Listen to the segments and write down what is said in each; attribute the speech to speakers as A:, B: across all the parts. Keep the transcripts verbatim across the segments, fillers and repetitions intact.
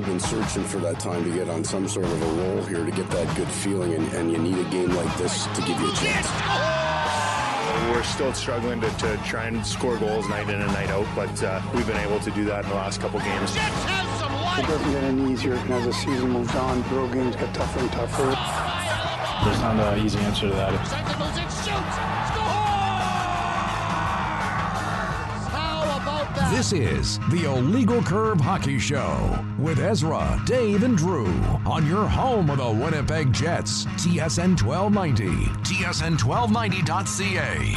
A: have been searching for that time to get on some sort of a roll here to get that good feeling, and, and you need a game like this to give you a chance.
B: We're still struggling to, to try and score goals night in and night out, but uh, we've been able to do that in the last couple games.
C: It doesn't get any easier as the season moves on. The road games get tougher and tougher.
D: There's not an easy answer to that.
E: This is the Illegal Curve Hockey Show with Ezra, Dave, and Drew on your home of the Winnipeg Jets, T S N twelve ninety, T S N twelve ninety dot C A.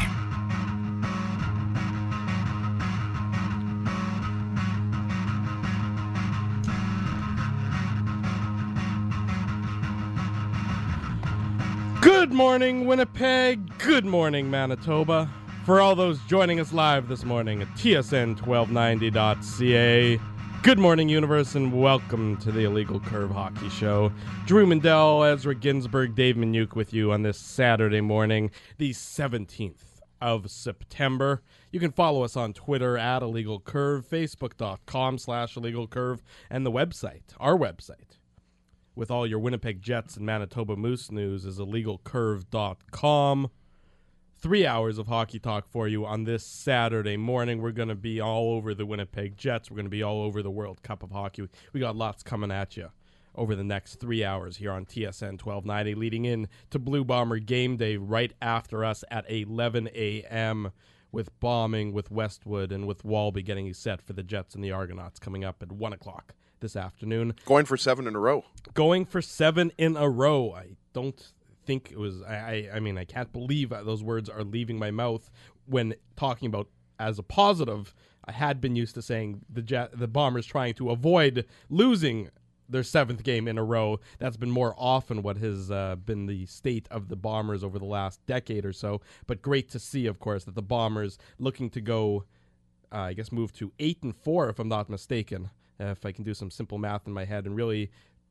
F: Good morning, Winnipeg. Good morning, Manitoba. For all those joining us live this morning at T S N twelve ninety dot C A, good morning, universe, and welcome to the Illegal Curve Hockey Show. Drew Mandel, Ezra Ginsburg, Dave Minuk with you on this Saturday morning, the seventeenth of September. You can follow us on Twitter at Illegal Curve, Facebook.com slash Illegal Curve, and the website, our website, with all your Winnipeg Jets and Manitoba Moose news is illegal curve dot com. Three hours of hockey talk for you on this Saturday morning. We're going to be all over the Winnipeg Jets. We're going to be all over the World Cup of Hockey. We got lots coming at you over the next three hours here on T S N twelve ninety, leading in to Blue Bomber game day right after us at eleven a.m. with bombing, with Westwood, and with Walby getting set for the Jets and the Argonauts coming up at one o'clock this afternoon.
G: Going for seven in a row.
F: Going for seven in a row. I don't think it was, I, I mean, I can't believe those words are leaving my mouth when talking about as a positive. I had been used to saying the Jet, the Bombers trying to avoid losing their seventh game in a row. That's been more often what has uh, been the state of the Bombers over the last decade or so. But great to see, of course, that the Bombers looking to go, uh, I guess, move to eight and four, if I'm not mistaken, uh, if I can do some simple math in my head, and really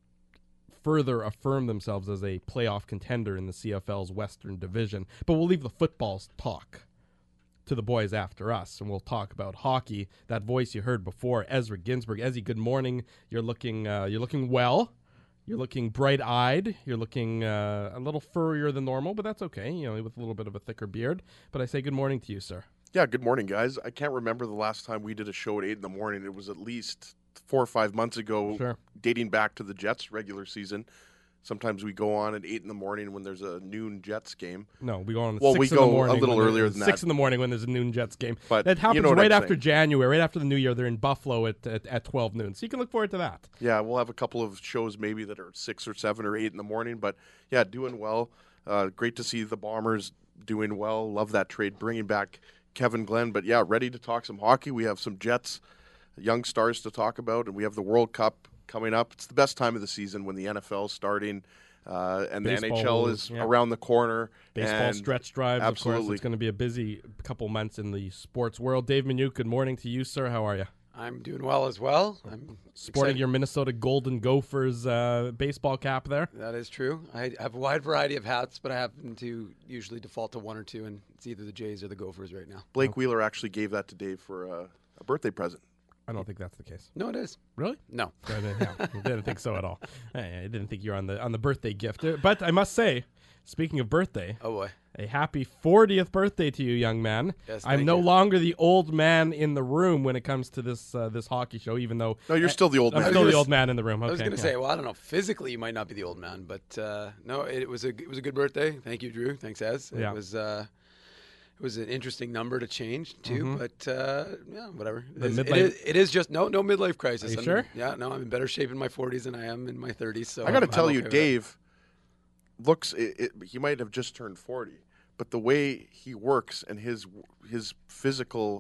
F: further affirm themselves as a playoff contender in the C F L's Western Division. But we'll leave the football talk to the boys after us, and we'll talk about hockey. That voice you heard before, Ezra Ginsburg. Ezzy, good morning. You're looking, uh, you're looking well. You're looking bright-eyed. You're looking uh, a little furrier than normal, but that's okay. You know, with a little bit of a thicker beard. But I say good morning to you, sir.
G: Yeah, good morning, guys. I can't remember the last time we did a show at eight in the morning. It was at least four or five months ago,
F: sure.
G: Dating back to the Jets regular season. Sometimes we go on at eight in the morning when there's a noon Jets game.
F: No, we go on at
G: well,
F: six
G: we
F: in
G: go
F: the morning.
G: a little earlier than that.
F: Six in the morning when there's a noon Jets game.
G: But
F: that happens
G: you know
F: right
G: I'm
F: after
G: saying.
F: January, right after the New Year. They're in Buffalo at, at at twelve noon, so you can look forward to that.
G: Yeah, we'll have a couple of shows maybe that are six or seven or eight in the morning. But yeah, doing well. Uh, great to see the Bombers doing well. Love that trade, bringing back Kevin Glenn. But yeah, ready to talk some hockey. We have some Jets, young stars to talk about, and we have the World Cup coming up. It's the best time of the season when the N F L is starting. Uh, and
F: Baseball,
G: the N H L is
F: yeah.
G: around the corner.
F: Baseball
G: and
F: stretch drives,
G: absolutely.
F: of course. It's going to be a busy couple months in the sports world. Dave Minuk, good morning to you, sir. How are you?
H: I'm doing well as well. I'm
F: sporting
H: excited.
F: your Minnesota Golden Gophers uh, baseball cap there.
H: That is true. I have a wide variety of hats, but I happen to usually default to one or two, and it's either the Jays or the Gophers right now.
G: Blake
F: okay.
G: Wheeler actually gave that to Dave for a, a birthday present.
F: I don't think that's the case.
H: No, it is.
F: Really?
H: No.
F: I didn't, yeah, I didn't think so at all. I, I didn't think you were on the on the birthday gift. But I must say, speaking of birthday,
H: oh boy,
F: a happy fortieth birthday to you, young man.
H: Yes,
F: I'm
H: thank
F: no
H: you.
F: longer the old man in the room when it comes to this uh, this hockey show, even though
G: No, you're still the old
F: I'm
G: man.
F: still the
H: gonna
F: old man in the room. Okay,
H: I was going to
F: yeah.
H: say, well, I don't know. Physically, you might not be the old man, but uh, no, it, it was a it was a good birthday. Thank you, Drew. Thanks, Ez. It
F: Yeah.
H: was. Uh, It was an interesting number to change too,
F: Mhm.
H: but uh, yeah, whatever. It
F: The
H: is, it,
F: midlife-
H: is, it is just no no midlife crisis.
F: Are you
H: I'm-
F: sure?
H: Yeah, no, I'm in better shape in my forties than I am in my thirties. So
G: I got to
H: I'm-
G: tell
H: I'm
G: you,
H: okay with that.
G: Dave looks. It, it, he might have just turned forty, but the way he works and his his physical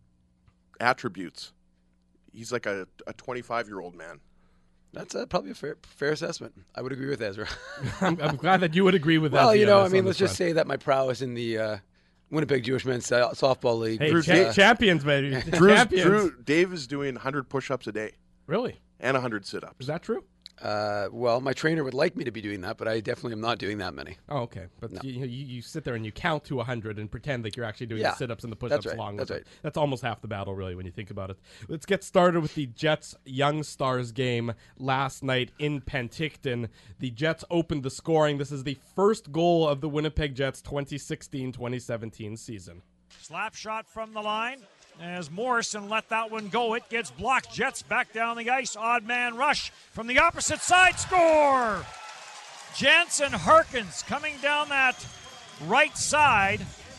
G: attributes, he's like a a twenty-five year old man.
H: That's uh, probably a fair, fair assessment. I would agree with Ezra.
F: I'm, I'm glad that you would agree with that.
H: Well, you
F: Ezzy,
H: know,
F: on
H: I
F: this-
H: mean,
F: on
H: let's
F: this
H: just
F: front.
H: say that my prowess in the uh, Winnipeg Jewish Men's so- Softball League.
F: Hey,
H: was,
F: cha-
H: uh,
F: champions, baby.
G: Drew's,
F: champions.
G: Drew, Dave is doing one hundred push-ups a day
F: Really?
G: and one hundred sit-ups.
F: Is that true?
H: Uh, well, my trainer would like me to be doing that, but I definitely am not doing that many.
F: Oh, okay. But
H: No.
F: you, you you sit there and you count to one hundred and pretend like you're actually doing
H: Yeah,
F: the sit-ups and the
H: that's
F: push-ups
H: right,
F: along
H: that's
F: with
H: right.
F: it. That's almost half the battle, really, when you think about it. Let's get started with the Jets Young Stars game last night in Penticton. The Jets opened the scoring. This is the first goal of the Winnipeg Jets twenty sixteen twenty seventeen season.
I: Slap shot from the line as Morrison let that one go. It gets blocked. Jets back down the ice. Odd man rush from the opposite side. Score! Jansen Harkins coming down that right side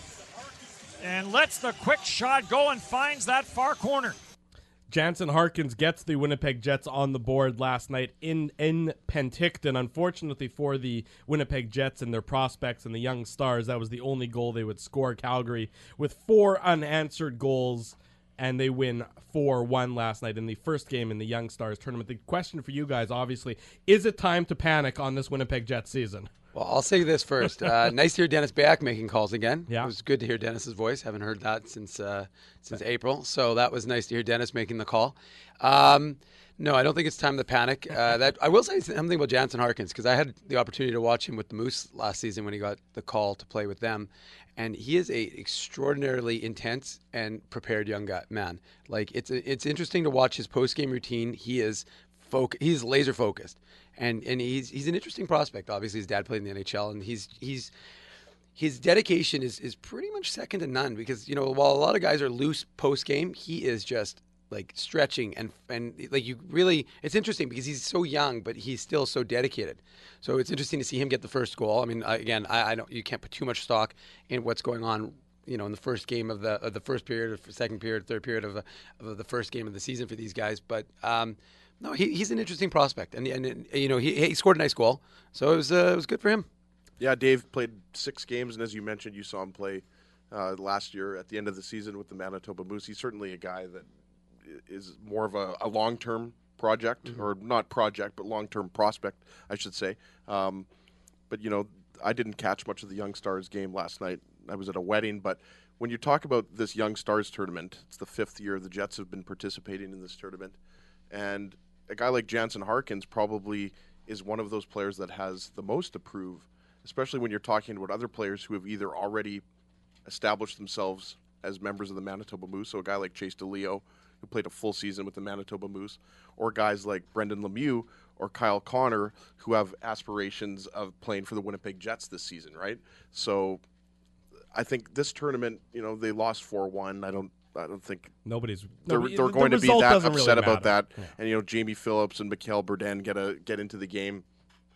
I: and lets the quick shot go and finds that far corner.
F: Jansen Harkins gets the Winnipeg Jets on the board last night in, in Penticton. Unfortunately for the Winnipeg Jets and their prospects and the Young Stars, that was the only goal they would score. Calgary with four unanswered goals, and they win four one last night in the first game in the Young Stars tournament. The question for you guys, obviously, is it time to panic on this Winnipeg Jets season?
H: Well, I'll say this first. Uh, nice to hear Dennis Back making calls again.
F: Yeah.
H: It was good to hear Dennis's voice. Haven't heard that since uh, since April. So that was nice to hear Dennis making the call. Um, no, I don't think it's time to panic. Uh, that I will say something about Jansen Harkins, because I had the opportunity to watch him with the Moose last season when he got the call to play with them. And he is a extraordinarily intense and prepared young guy, man. Like it's a, it's interesting to watch his post-game routine. He is foc- he's laser focused. And and he's he's an interesting prospect. Obviously, his dad played in the N H L, and he's he's his dedication is is pretty much second to none. Because you know, while a lot of guys are loose post game, he is just like stretching and and like you really. It's interesting because he's so young, but he's still so dedicated. So it's interesting to see him get the first goal. I mean, again, I, I don't you can't put too much stock in what's going on. You know, in the first game of the of the first period, or second period, third period of, a, of the first game of the season for these guys, but. Um, No, he, he's an interesting prospect, and and, and you know he, he scored a nice goal, so it was uh, it was good for him.
G: Yeah, Dave played six games, and as you mentioned, you saw him play uh, last year at the end of the season with the Manitoba Moose. He's certainly a guy that is more of a, a long-term project, mm-hmm. or not project, but long-term prospect, I should say. Um, but you know, I didn't catch much of the Young Stars game last night. I was at a wedding, but when you talk about this Young Stars tournament, it's the fifth year the Jets have been participating in this tournament, and a guy like Jansen Harkins probably is one of those players that has the most to prove, especially when you're talking about other players who have either already established themselves as members of the Manitoba Moose, so a guy like Chase DeLeo, who played a full season with the Manitoba Moose, or guys like Brendan Lemieux or Kyle Connor, who have aspirations of playing for the Winnipeg Jets this season, right? So I think this tournament, you know, they lost four one. I don't I don't think
F: nobody's
G: they're,
F: nobody,
G: they're
F: the
G: going to be that upset
F: really
G: about that.
F: Yeah.
G: And you know, Jamie Phillips and Mikael Burden get a get into the game,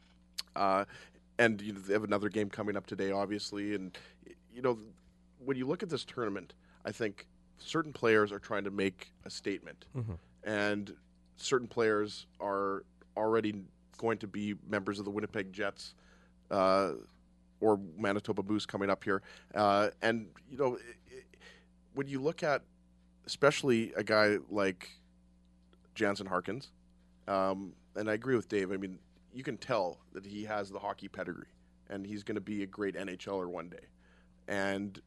G: uh, and you know, they have another game coming up today, obviously. And you know, when you look at this tournament, I think certain players are trying to make a statement,
F: mm-hmm.
G: and certain players are already going to be members of the Winnipeg Jets. Uh, or Manitoba Moose coming up here, uh, and you know. It, it, when you look at, especially a guy like Jansen Harkins, um, and I agree with Dave, I mean, you can tell that he has the hockey pedigree, and he's going to be a great N H L er one day. And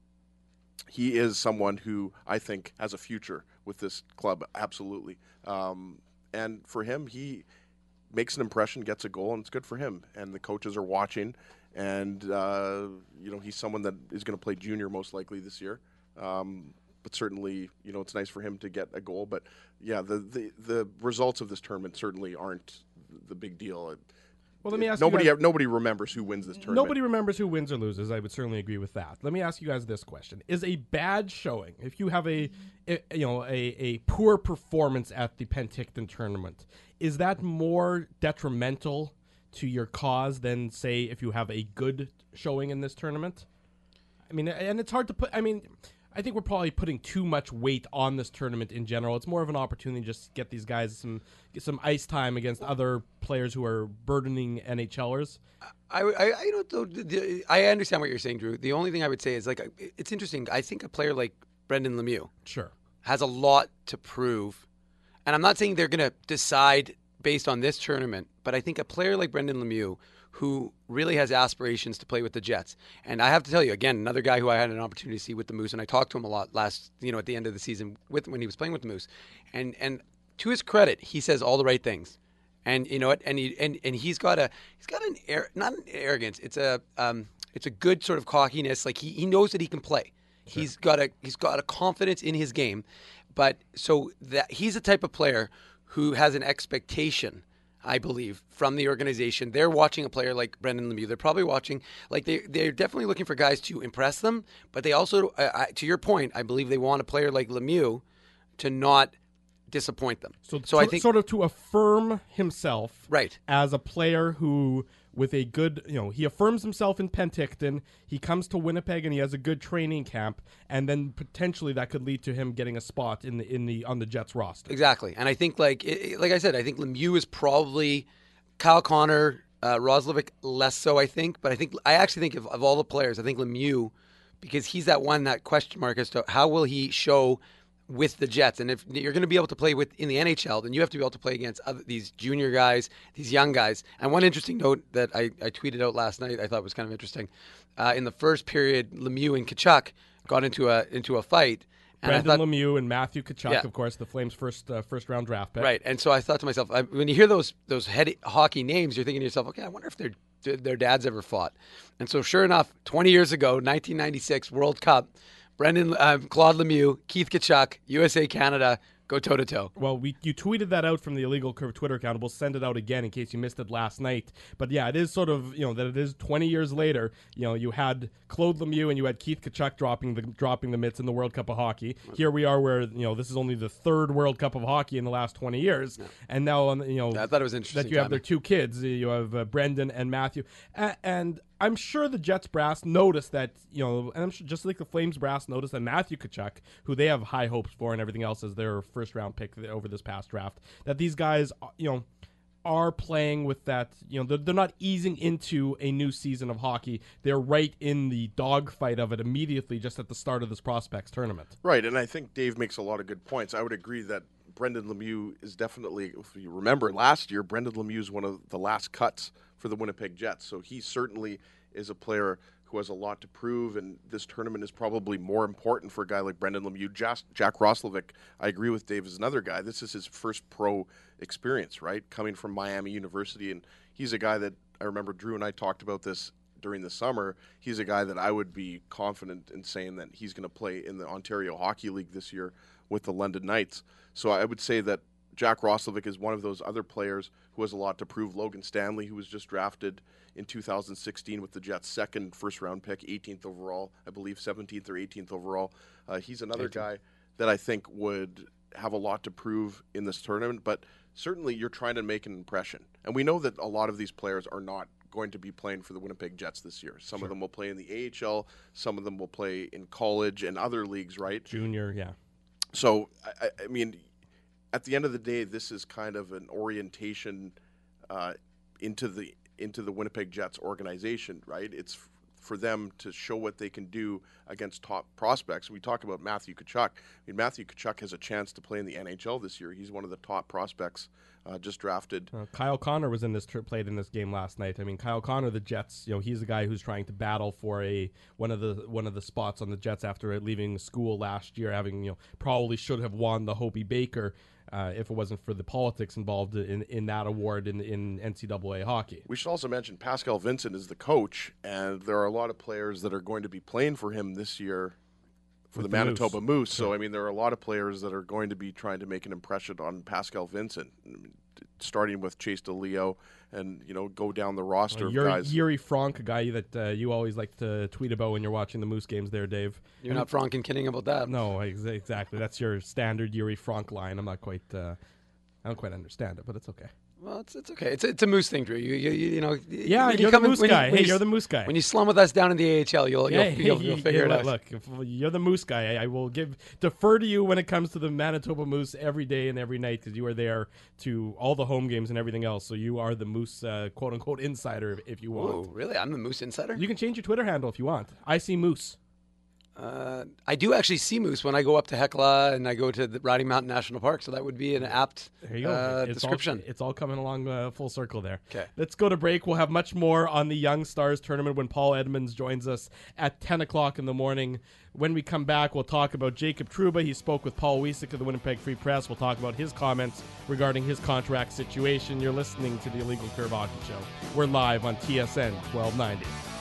G: he is someone who I think has a future with this club, absolutely. Um, and for him, he makes an impression, gets a goal, and it's good for him. And the coaches are watching, and, uh, you know, he's someone that is going to play junior most likely this year. Um, but certainly, you know, it's nice for him to get a goal. But, yeah, the, the, the results of this tournament certainly aren't the big deal.
F: Well, let me ask
G: nobody
F: you guys,
G: nobody remembers who wins this tournament.
F: Nobody remembers who wins or loses. I would certainly agree with that. Let me ask you guys this question: is a bad showing, if you have a, a you know a, a poor performance at the Penticton tournament, is that more detrimental to your cause than, say, if you have a good showing in this tournament? I mean, and it's hard to put. I mean, I think we're probably putting too much weight on this tournament in general. It's more of an opportunity to just get these guys some get some ice time against other players who are burdening N H L ers.
H: I, I, I don't know. the- I understand what you're saying, Drew. The only thing I would say is, like, it's interesting. I think a player like Brendan Lemieux
F: Sure.
H: has a lot to prove. And I'm not saying they're going to decide based on this tournament, but I think a player like Brendan Lemieux, who really has aspirations to play with the Jets. And I have to tell you, again, another guy who I had an opportunity to see with the Moose, and I talked to him a lot last, you know, at the end of the season with when he was playing with the Moose. And and to his credit, he says all the right things. And you know what? And he and, and he's got a he's got an air, not an arrogance. It's a um it's a good sort of cockiness. Like he, he knows that he can play. Sure. He's got a he's got a confidence in his game, but so that he's the type of player who has an expectation, I believe, from the organization. They're watching a player like Brendan Lemieux. They're probably watching, like they, they're definitely looking for guys to impress them, but they also, uh, I, to your point, I believe they want a player like Lemieux to not disappoint them.
F: So,
H: so
F: to,
H: I think
F: sort of to affirm himself
H: right.
F: as a player who, with a good, you know, he affirms himself in Penticton, he comes to Winnipeg and he has a good training camp, and then potentially that could lead to him getting a spot in the in the on the Jets roster.
H: Exactly, and I think like it, like I said, I think Lemieux is probably Kyle Connor, uh, Roslovic less so. I think, but I think I actually think of, of all the players, I think Lemieux, because he's that one that question mark as to how will he show with the Jets. And if you're going to be able to play with in the N H L, then you have to be able to play against other, these junior guys, these young guys. And one interesting note that I, I tweeted out last night, I thought was kind of interesting. Uh, in the first period, Lemieux and Tkachuk got into a into a fight. And
F: Brendan
H: I thought,
F: Lemieux and Matthew Tkachuk,
H: yeah.
F: of course, the Flames' first uh, first round draft pick.
H: Right. And so I thought to myself, I, when you hear those those head hockey names, you're thinking to yourself, okay, I wonder if their their dads ever fought. And so sure enough, twenty years ago, nineteen ninety-six World Cup, Brendan, uh, Claude Lemieux, Keith Tkachuk, U S A, Canada, go toe-to-toe.
F: Well, we you tweeted that out from the Illegal Curve Twitter account. We'll send it out again in case you missed it last night. But yeah, it is sort of, you know, that it is twenty years later. You know, you had Claude Lemieux and you had Keith Tkachuk dropping the dropping the mitts in the World Cup of Hockey. Here we are where, you know, this is only the third World Cup of Hockey in the last twenty years. Yeah. And now, you know,
H: I thought it was interesting
F: that you have their two kids. You have uh, Brendan and Matthew. A- and I'm sure the Jets brass noticed that, you know, and I'm sure just like the Flames brass noticed that Matthew Tkachuk, who they have high hopes for and everything else as their first round pick over this past draft, that these guys, you know, are playing with that, you know, they're, they're not easing into a new season of hockey. They're right in the dogfight of it immediately just at the start of this prospects tournament.
G: Right, and I think Dave makes a lot of good points. I would agree that Brendan Lemieux is definitely, if you remember last year, Brendan Lemieux is one of the last cuts for the Winnipeg Jets. So he certainly is a player who has a lot to prove, and this tournament is probably more important for a guy like Brendan Lemieux. Jack, Jack Roslovic, I agree with Dave, is another guy. This is his first pro experience, right, coming from Miami University, and he's a guy that I remember Drew and I talked about this during the summer. He's a guy that I would be confident in saying that he's going to play in the Ontario Hockey League this year with the London Knights. So I would say that Jack Roslovic is one of those other players who has a lot to prove. Logan Stanley, who was just drafted in two thousand sixteen with the Jets' second first-round pick, eighteenth overall, I believe seventeenth or eighteenth overall. Uh, he's another eighteenth guy that I think would have a lot to prove in this tournament, but certainly you're trying to make an impression. And we know that a lot of these players are not going to be playing for the Winnipeg Jets this year. Some sure. of them will play in the A H L, some of them will play in college and other leagues, right?
F: Junior, yeah.
G: So, I, I mean, at the end of the day, this is kind of an orientation uh, into the into the Winnipeg Jets organization, right? It's f- for them to show what they can do against top prospects. We talk about Matthew Tkachuk. I mean, Matthew Tkachuk has a chance to play in the N H L this year. He's one of the top prospects uh, just drafted.
F: Uh, Kyle Connor was in this trip, played in this game last night. I mean, Kyle Connor, the Jets, you know, he's the guy who's trying to battle for a one of the one of the spots on the Jets after leaving school last year, having, you know, probably should have won the Hobey Baker. Uh, if it wasn't for the politics involved in, in that award in in N C double A hockey.
G: We should also mention Pascal Vincent is the coach, and there are a lot of players that are going to be playing for him this year for
F: With
G: the
F: the
G: Manitoba
F: Moose.
G: Moose.
F: Sure.
G: So, I mean, there are a lot of players that are going to be trying to make an impression on Pascal Vincent, starting with Chase DeLeo and, you know, go down the roster
F: Uh,
G: of
F: Yuri,
G: guys.
F: Yuri Frank, a guy that uh, you always like to tweet about when you're watching the Moose games there, Dave.
H: You're not Frank and kidding about that.
F: No, ex- exactly. That's your standard Yuri Frank line. I'm not quite... Uh, I don't quite understand it, but it's okay.
H: Well, it's it's okay. It's a, it's a Moose thing, Drew. You you, you, you know.
F: Yeah,
H: when
F: you're
H: you come
F: the
H: in-
F: Moose
H: when you-
F: guy.
H: when
F: Hey,
H: you
F: you're
H: s-
F: the Moose guy.
H: When you slum with us down in the A H L, you'll you'll,
F: Yeah,
H: you'll,
F: hey,
H: you'll
F: you-
H: figure it
F: look,
H: out.
F: Look, if you're the Moose guy. I, I will give defer to you when it comes to the Manitoba Moose every day and every night because you are there to all the home games and everything else. So you are the Moose, uh, quote unquote, insider if, if you want.
H: Oh, really? I'm the Moose insider.
F: You can change your Twitter handle if you want. I see Moose.
H: Uh, I do actually see moose when I go up to Hecla and I go to the Riding Mountain National Park, so that would be an apt
F: There you go.
H: uh,
F: it's
H: description.
F: All, it's all coming along uh, full circle there.
H: Okay.
F: Let's go to break. We'll have much more on the Young Stars tournament when Paul Edmonds joins us at ten o'clock in the morning. When we come back, we'll talk about Jacob Trouba. He spoke with Paul Wiesek of the Winnipeg Free Press. We'll talk about his comments regarding his contract situation. You're listening to the Illegal Curve Hockey Show. We're live on T S N twelve ninety.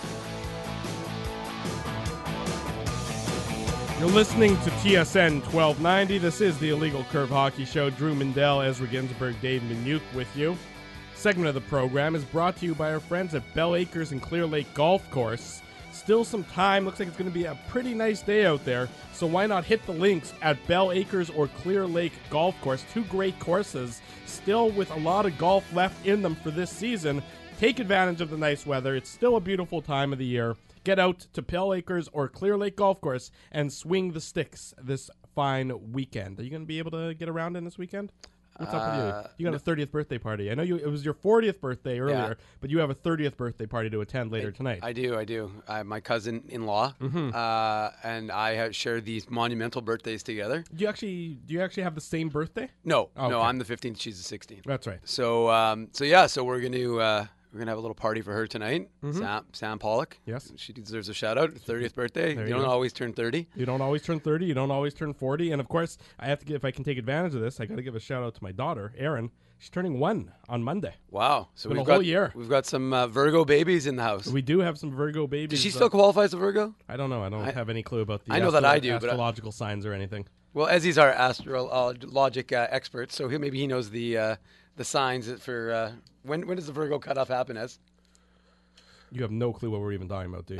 F: You're listening to T S N twelve ninety. This is the Illegal Curve Hockey Show. Drew Mindell, Ezra Ginsburg, Dave Minuk with you. Segment of the program is brought to you by our friends at Bell Acres and Clear Lake Golf Course. Still some time. Looks like it's going to be a pretty nice day out there. So why not hit the links at Bell Acres or Clear Lake Golf Course? Two great courses, still with a lot of golf left in them for this season. Take advantage of the nice weather. It's still a beautiful time of the year. Get out to Bell Acres or Clear Lake Golf Course and swing the sticks this fine weekend. Are you going to be able to get around in this weekend? What's up with you? You got a thirtieth birthday party. I know you. It was your fortieth birthday earlier,
H: Yeah.
F: but you have a thirtieth birthday party to attend later
H: I,
F: tonight.
H: I do, I do. I have my cousin-in-law,
F: Mhm.
H: uh, and I have shared these monumental birthdays together.
F: Do you actually? Do you actually have the same birthday?
H: No,
F: Oh,
H: no,
F: okay.
H: I'm the fifteenth. She's the sixteenth.
F: That's right.
H: So, um, so yeah, so we're gonna uh, we're gonna have a little party for her tonight.
F: Mhm.
H: Sam, Sam Pollock.
F: Yes,
H: she deserves a shout out. thirtieth birthday.
F: There
H: You
F: you
H: don't
F: go.
H: always turn thirty.
F: You don't always turn thirty. You don't always turn forty. And of course, I have to give. If I can take advantage of this, I got to give a shout out to my daughter, Erin. She's turning one on Monday.
H: Wow! So
F: Been
H: we've
F: a whole
H: got
F: year.
H: we've got some uh, Virgo babies in the house.
F: We do have some Virgo babies.
H: Does she
F: uh,
H: still qualify as a Virgo?
F: I don't know. I don't
H: I-
F: have any clue about the.
H: I know that I do, but I-
F: astrological signs or anything.
H: Well, Ezzy's our astrologic uh, expert, so he, maybe he knows the uh, the signs for uh, when when does the Virgo cutoff happen? Ez?
F: You have no clue what we're even talking about, do you?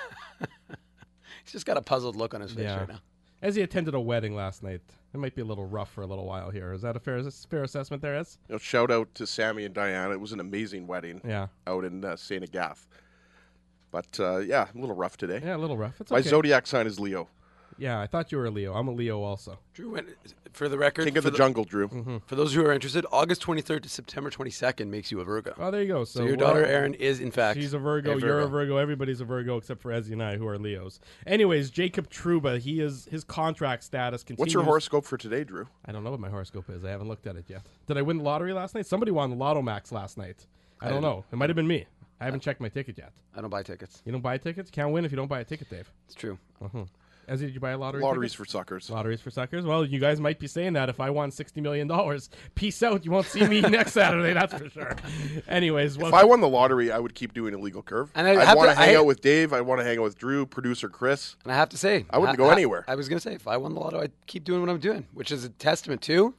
H: He's just got a puzzled look on his face
F: Yeah.
H: right now.
F: As he attended a wedding last night, it might be a little rough for a little while here. Is that a fair fair assessment there, Ez?
G: You know, shout out to Sammy and Diana. It was an amazing wedding.
F: Yeah.
G: Out in uh, Saint Agath. But uh, yeah, a little rough today.
F: Yeah, a little rough. It's
G: My
F: okay.
G: zodiac sign is Leo.
F: Yeah, I thought you were a Leo. I'm a Leo also.
H: Drew, when, for the record,
G: King of
H: for
G: the jungle, Drew.
F: Mm-hmm.
H: For those who are interested, August twenty-third to September twenty-second makes you a Virgo.
F: Oh, there you go. So,
H: So your
F: we're
H: daughter
F: all-
H: Erin is in fact
F: she's a Virgo.
H: a
F: You're a
H: Virgo.
F: Virgo. Everybody's a Virgo except for Ezzy and I, who are Leos. Anyways, Jacob Trouba, he is his contract status continues.
G: What's your horoscope for today, Drew?
F: I don't know what my horoscope is. I haven't looked at it yet. Did I win the lottery last night? Somebody won the Lotto Max last night. I,
H: I
F: don't
H: didn't.
F: know. It might have been me. I haven't checked my ticket yet.
H: I don't buy tickets.
F: You don't buy tickets? Can't win if you don't buy a ticket, Dave.
H: It's true.
F: Uh-huh. Ezzy, did you buy a lottery
G: Lotteries
F: ticket?
G: for suckers.
F: Lotteries for suckers? Well, you guys might be saying that if I won sixty million dollars. Peace out. You won't see me next Saturday, that's for sure. Anyways. Well,
G: If I won the lottery, I would keep doing Illegal Curve.
H: And I
G: I'd
H: have
G: want
H: to-
G: to hang
H: I-
G: out with Dave. I'd want to hang out with Drew, producer Chris.
H: And I have to say,
G: I wouldn't
H: ha-
G: go
H: ha-
G: anywhere.
H: I was going to say, if I won the lotto, I'd keep doing what I'm doing, which is a testament to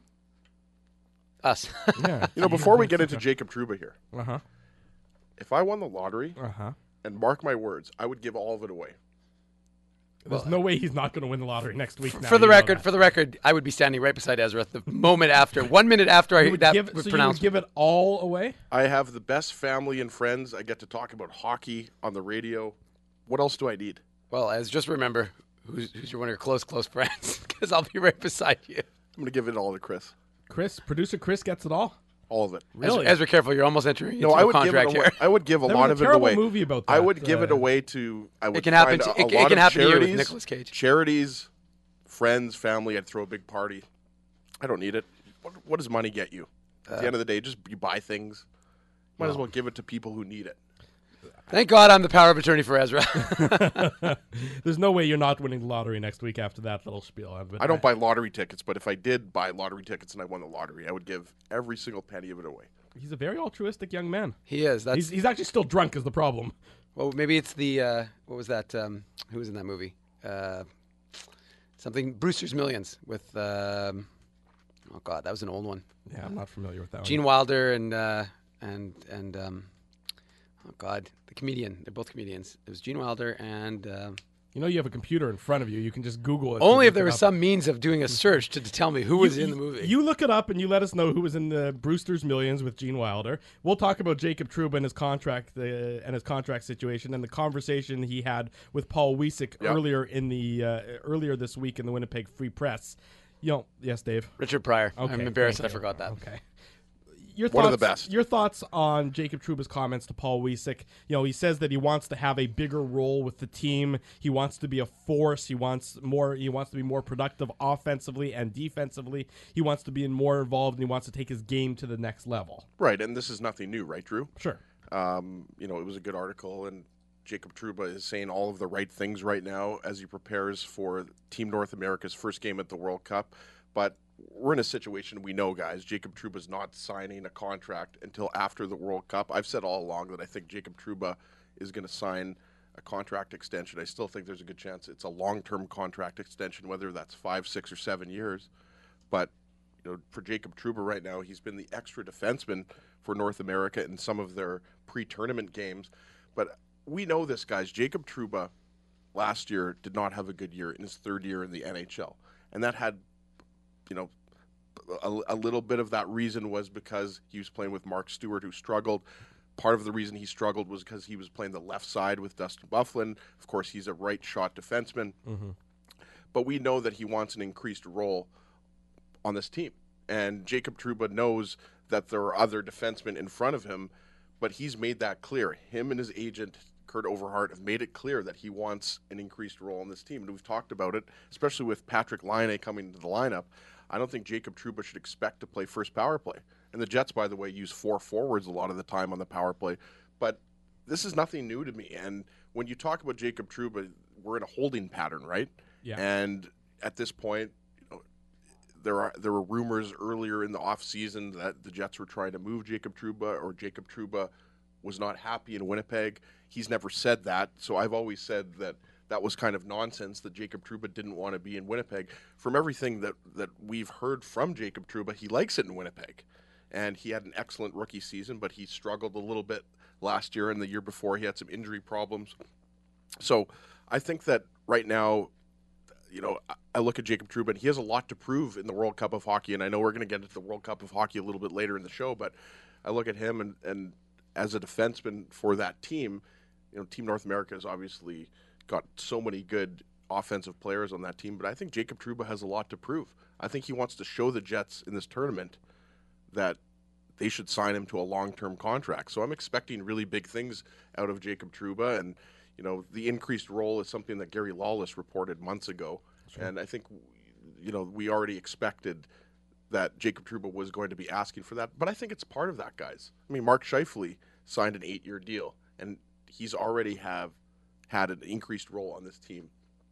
H: us.
F: yeah.
G: You know, before we get into Jacob Trouba here,
F: Uh-huh.
G: if I won the lottery,
F: Uh-huh.
G: and mark my words, I would give all of it away.
F: There's no way he's not going to win the lottery next week. now,
H: For the
F: you know
H: record,
F: that.
H: for the record, I would be standing right beside Ezra the moment after, one minute after I
F: You
H: heard
F: would
H: that
F: give, so you would
H: pronouncement.
F: give it all away?
G: I have the best family and friends. I get to talk about hockey on the radio. What else do I need?
H: Well, as just remember, who's, who's your one of your close, close friends? Because I'll be right beside you.
G: I'm going to give it all to Chris.
F: Chris, producer Chris gets it all.
G: All of it.
F: Really?
H: Ezra, Ezra, careful, you're almost entering
G: No,
H: into
G: I
H: a
G: would give it
H: contract
G: away.
H: here.
G: I would give a
F: There
G: lot
F: was
G: of
F: a
G: it
F: terrible
G: away.
F: movie about
G: I
F: that,
G: would give it
F: uh,
G: away to. I would
H: can happen
G: find
H: to-
G: a,
H: it-
G: a
H: it
G: lot
H: can
G: of
H: happen to you with
G: charities,
H: Nicolas Cage.
G: Charities, friends, family. I'd throw a big party. I don't need it. What, what does money get you? At the end of the day, just you buy things. Might as well give it to people who need it.
H: Thank God I'm the power of attorney for Ezra.
F: There's no way you're not winning the lottery next week after that little spiel. I've been-
G: I don't buy lottery tickets, but if I did buy lottery tickets and I won the lottery, I would give every single penny of it away.
F: He's a very altruistic young man.
H: He is. That's
F: He's, he's actually still drunk is the problem.
H: well, maybe it's the uh, what was that? Um, who was in that movie? Uh, something Brewster's Millions with. Um, oh God, that was an old one.
F: Yeah, I'm not familiar with that
H: Gene
F: one.
H: Wilder and uh, and and um, oh God, the comedian. They're both comedians. It was Gene Wilder and. Uh,
F: You know you have a computer in front of you. You can just Google it.
H: only
F: to
H: if there
F: look it
H: was
F: up.
H: some means of doing a search to, to tell me who was in the movie.
F: You look it up and you let us know who was in the Brewster's Millions with Gene Wilder. We'll talk about Jacob Trouba and his contract uh, and his contract situation and the conversation he had with Paul Wiesek
G: Yep.
F: earlier in the uh, earlier this week in the Winnipeg Free Press. You know, yes, Dave.
H: Richard Pryor.
F: Okay,
H: I'm embarrassed I
F: thank you.
H: forgot that.
F: Okay. your
G: One
F: thoughts,
G: of the best.
F: Your thoughts on Jacob Trouba's comments to Paul Wiesek? You know, he says that he wants to have a bigger role with the team. He wants to be a force. He wants more. He wants to be more productive offensively and defensively. He wants to be more involved, and he wants to take his game to the next level.
G: Right, and this is nothing new, right, Drew?
F: Sure.
G: Um, you know, it was a good article, and Jacob Trouba is saying all of the right things right now as he prepares for Team North America's first game at the World Cup. But we're in a situation we know, guys. Jacob Trouba is not signing a contract until after the World Cup. I've said all along that I think Jacob Trouba is going to sign a contract extension. I still think there's a good chance it's a long-term contract extension, whether that's five, six, or seven years. But you know, for Jacob Trouba right now, he's been the extra defenseman for North America in some of their pre-tournament games. But we know this, guys. Jacob Trouba last year did not have a good year in his third year in the N H L. And that had, you know, a, a little bit of that reason was because he was playing with Mark Stewart, who struggled. Part of the reason he struggled was because he was playing the left side with Dustin Byfuglien. Of course, he's a right shot defenseman.
F: Mm-hmm.
G: But we know that he wants an increased role on this team. And Jacob Trouba knows that there are other defensemen in front of him, but he's made that clear. Him and his agent, Kurt Overhart, have made it clear that he wants an increased role on this team. And we've talked about it, especially with Patrick Laine coming into the lineup. I don't think Jacob Trouba should expect to play first power play. And the Jets, by the way, use four forwards a lot of the time on the power play. But this is nothing new to me. And when you talk about Jacob Trouba, we're in a holding pattern, right?
F: Yeah.
G: And at this point, There are there were rumors earlier in the offseason that the Jets were trying to move Jacob Trouba, or Jacob Trouba was not happy in Winnipeg. He's never said that, so I've always said that that was kind of nonsense, that Jacob Trouba didn't want to be in Winnipeg. From everything that, that we've heard from Jacob Trouba, he likes it in Winnipeg. And he had an excellent rookie season, but he struggled a little bit last year, and the year before he had some injury problems. So I think that right now, you know, I look at Jacob Trouba, and he has a lot to prove in the World Cup of Hockey, and I know we're going to get into the World Cup of Hockey a little bit later in the show, but I look at him, and, and as a defenseman for that team, you know, Team North America has obviously got so many good offensive players on that team, but I think Jacob Trouba has a lot to prove. I think he wants to show the Jets in this tournament that they should sign him to a long-term contract. So I'm expecting really big things out of Jacob Trouba, and you know, the increased role is something that Gary Lawless reported months ago. Sure. And I think, you know, we already expected that Jacob Trouba was going to be asking for that. But I think it's part of that, guys. I mean, Mark Scheifele signed an eight-year deal, and he's already have had an increased role on this team.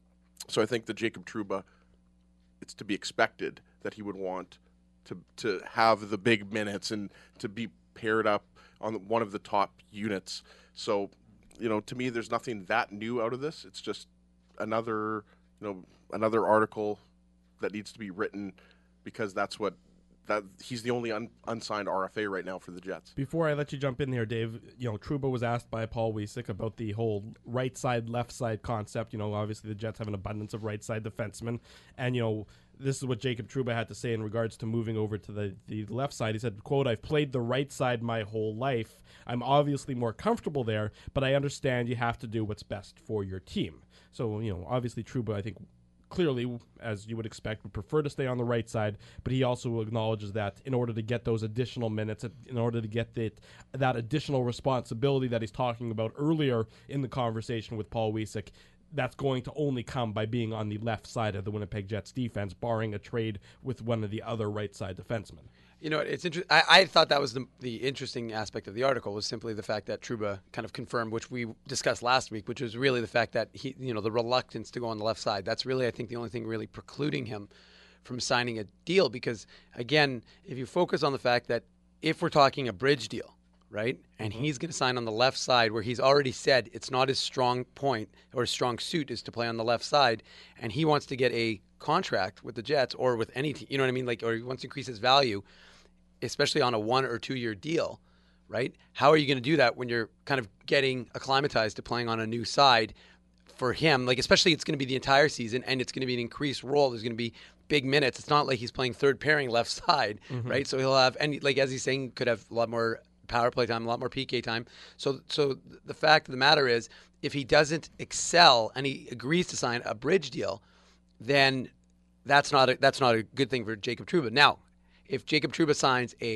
G: So I think that Jacob Trouba, it's to be expected that he would want to to have the big minutes and to be paired up on one of the top units. So, you know, to me, there's nothing that new out of this. It's just another, you know, another article that needs to be written because that's what that he's the only un, unsigned R F A right now for the Jets.
F: Before I let you jump in here, Dave, you know, Trouba was asked by Paul Wiesek about the whole right side, left side concept. You know, obviously the Jets have an abundance of right side defensemen, and you know, this is what Jacob Trouba had to say in regards to moving over to the, the left side. He said, quote, "I've played the right side my whole life. I'm obviously more comfortable there, but I understand you have to do what's best for your team." So, you know, obviously Trouba, I think, clearly, as you would expect, would prefer to stay on the right side, but he also acknowledges that in order to get those additional minutes, in order to get that, that additional responsibility that he's talking about earlier in the conversation with Paul Wiesek, that's going to only come by being on the left side of the Winnipeg Jets defense, barring a trade with one of the other right side defensemen.
H: You know, it's interesting. I, I thought that was the, the interesting aspect of the article was simply the fact that Trouba kind of confirmed, which we discussed last week, which was really the fact that he, you know, the reluctance to go on the left side. That's really, I think, the only thing really precluding him from signing a deal. Because again, if you focus on the fact that if we're talking a bridge deal, right, and mm-hmm. he's going to sign on the left side where he's already said it's not his strong point or his strong suit is to play on the left side, and he wants to get a contract with the Jets or with any team, you know what I mean, like, or he wants to increase his value, especially on a one or two year deal, right? How are you going to do that when you're kind of getting acclimatized to playing on a new side for him? Like, especially it's going to be the entire season and it's going to be an increased role. There's going to be big minutes. It's not like he's playing third pairing left side, mm-hmm. right? So he'll have, and like, as he's saying, could have a lot more power play time, a lot more P K time. So, so the fact of the matter is, if he doesn't excel and he agrees to sign a bridge deal, then that's not a, that's not a good thing for Jacob Trouba. Now, if Jacob Trouba signs a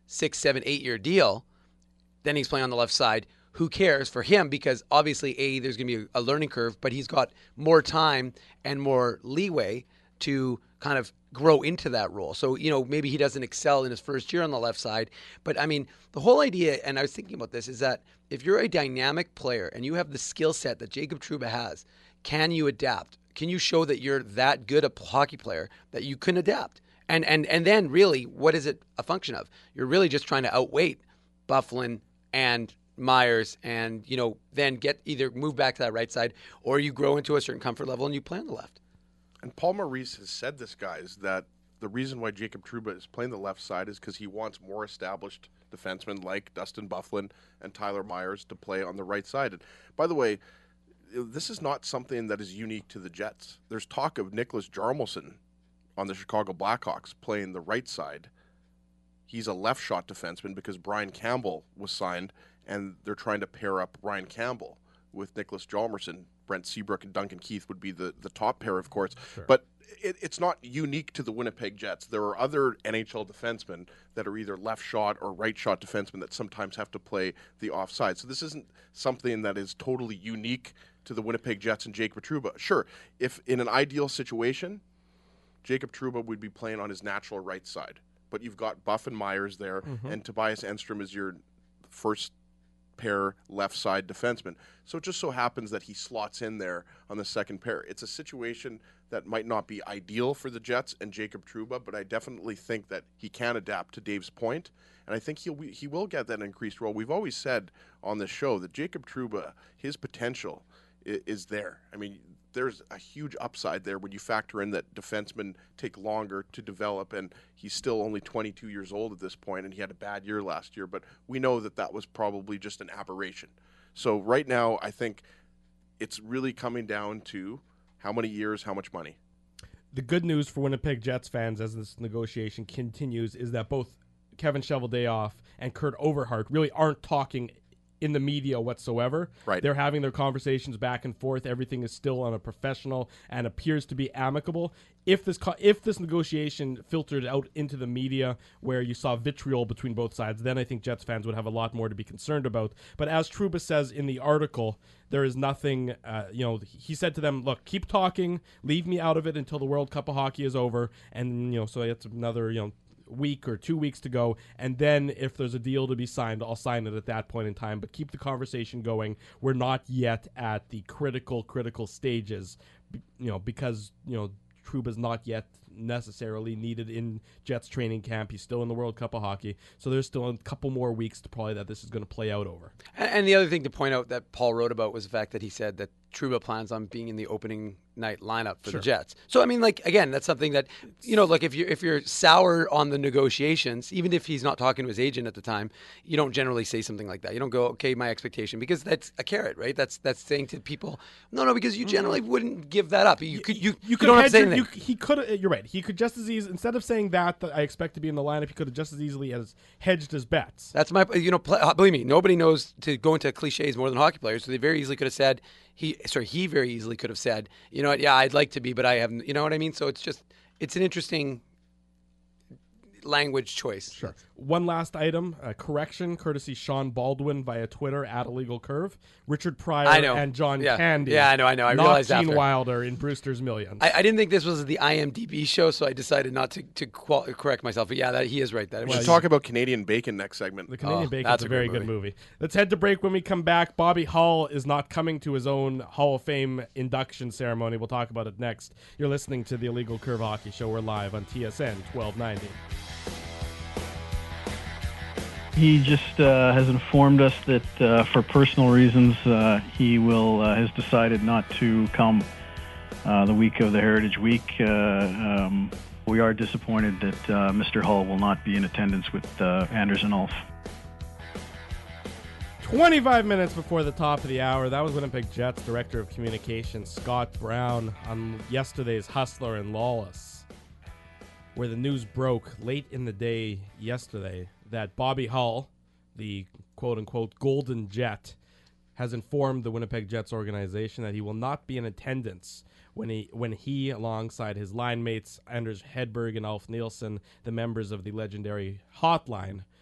H: six, seven, eight year deal. Then he's playing on the left side. Who cares for him? Because obviously, A, there's going to be a learning curve, but he's got more time and more leeway to kind of grow into that role. So, you know, maybe he doesn't excel in his first year on the left side. But, I mean, the whole idea, and I was thinking about this, is that if you're a dynamic player and you have the skill set that Jacob Trouba has, can you adapt? Can you show that you're that good a hockey player that you can adapt? And and and then really, what is it a function of? You're really just trying to outweight Byfuglien and Myers, and, you know, then get either move back to that right side, or you grow into a certain comfort level and you play on the left.
G: And Paul Maurice has said this, guys, that the reason why Jacob Trouba is playing the left side is because he wants more established defensemen like Dustin Byfuglien and Tyler Myers to play on the right side. And by the way, this is not something that is unique to the Jets. There's talk of Nicholas Jarmelson on the Chicago Blackhawks playing the right side. He's a left shot defenseman because Brian Campbell was signed, and they're trying to pair up Brian Campbell with Nicholas Jarmelson. Brent Seabrook and Duncan Keith would be the, the top pair, of course. Sure. But it, it's not unique to the Winnipeg Jets. There are other N H L defensemen that are either left shot or right shot defensemen that sometimes have to play the offside. So this isn't something that is totally unique to the Winnipeg Jets and Jacob Trouba. Sure, if in an ideal situation, Jacob Trouba would be playing on his natural right side. But you've got Buff and Myers there, mm-hmm. and Tobias Enstrom is your first pair left side defenseman. So it just so happens that he slots in there on the second pair. It's a situation that might not be ideal for the Jets and Jacob Trouba, but I definitely think that he can adapt to Dave's point, and I think he'll he will get that increased role. We've always said on this show that Jacob Trouba, his potential is, is there. I mean, there's a huge upside there when you factor in that defensemen take longer to develop, and he's still only twenty-two years old at this point, and he had a bad year last year, but we know that that was probably just an aberration. So right now, I think it's really coming down to how many years, how much money.
F: The good news for Winnipeg Jets fans as this negotiation continues is that both Kevin Cheveldayoff and Kurt Overhart really aren't talking in the media whatsoever.
G: Right.
F: They're having their conversations back and forth. Everything is still on a professional and appears to be amicable. If this co- if this negotiation filtered out into the media where you saw vitriol between both sides, then I think Jets fans would have a lot more to be concerned about. But as Trouba says in the article, there is nothing, uh, you know, he said to them, look, keep talking, leave me out of it until the World Cup of Hockey is over. And, you know, so it's another, you know, week or two weeks to go, and then if there's a deal to be signed, I'll sign it at that point in time, but keep the conversation going. We're not yet at the critical critical stages, you know, because, you know, Trouba's not yet necessarily needed in Jets training camp. He's still in the World Cup of Hockey, so there's still a couple more weeks to probably that this is going to play out over.
H: And, and the other thing to point out that Paul wrote about was the fact that he said that Trouba plans on being in the opening night lineup for
F: Sure.
H: the Jets. So I mean, like, again, that's something that, you know, like if you're if you're sour on the negotiations, even if he's not talking to his agent at the time, you don't generally say something like that. You don't go, okay, my expectation, because that's a carrot, right? That's that's saying to people, no, no, because you generally wouldn't give that up. You could you you, you,
F: could
H: don't have to say
F: your-
H: anything.
F: you- he could. You're right. He could just as easily, instead of saying that, that I expect to be in the lineup, he could have just as easily as hedged his bets.
H: That's my, you know, play, believe me, nobody knows to go into cliches more than hockey players. So they very easily could have said, he, sorry, he very easily could have said, you know what, yeah, I'd like to be, but I haven't, you know what I mean? So it's just, it's an interesting language choice.
F: Sure. One last item, a correction, courtesy Sean Baldwin via Twitter at Illegal Curve. Richard Pryor
H: I know.
F: and John
H: Yeah.
F: Candy.
H: Yeah, I know, I know. I
F: not
H: realized
F: Gene
H: after.
F: Wilder in Brewster's Millions.
H: I, I didn't think this was the I M D B show, so I decided not to, to qual- correct myself. But yeah, that, he is right. That
G: We
H: was
G: should talk about Canadian Bacon next segment.
F: The Canadian
H: Oh,
F: Bacon's
H: that's
F: a
H: a
F: very
H: good
F: good movie. Let's head to break. When we come back, Bobby Hull is not coming to his own Hall of Fame induction ceremony. We'll talk about it next. You're listening to the Illegal Curve Hockey Show. We're live on T S N twelve ninety.
D: He just uh, has informed us that uh, for personal reasons, uh, he will uh, has decided not to come uh, the week of the Heritage Week. Uh, um, we are disappointed that uh, Mister Hull will not be in attendance with uh, Anders and Ulf.
F: twenty-five minutes before the top of the hour, that was Winnipeg Jets Director of Communications Scott Brown on yesterday's Hustler and Lawless, where the news broke late in the day yesterday that Bobby Hull, the quote-unquote Golden Jet, has informed the Winnipeg Jets organization that he will not be in attendance when he, when he alongside his line mates Anders Hedberg and Ulf Nielsen, the members of the legendary Hotline,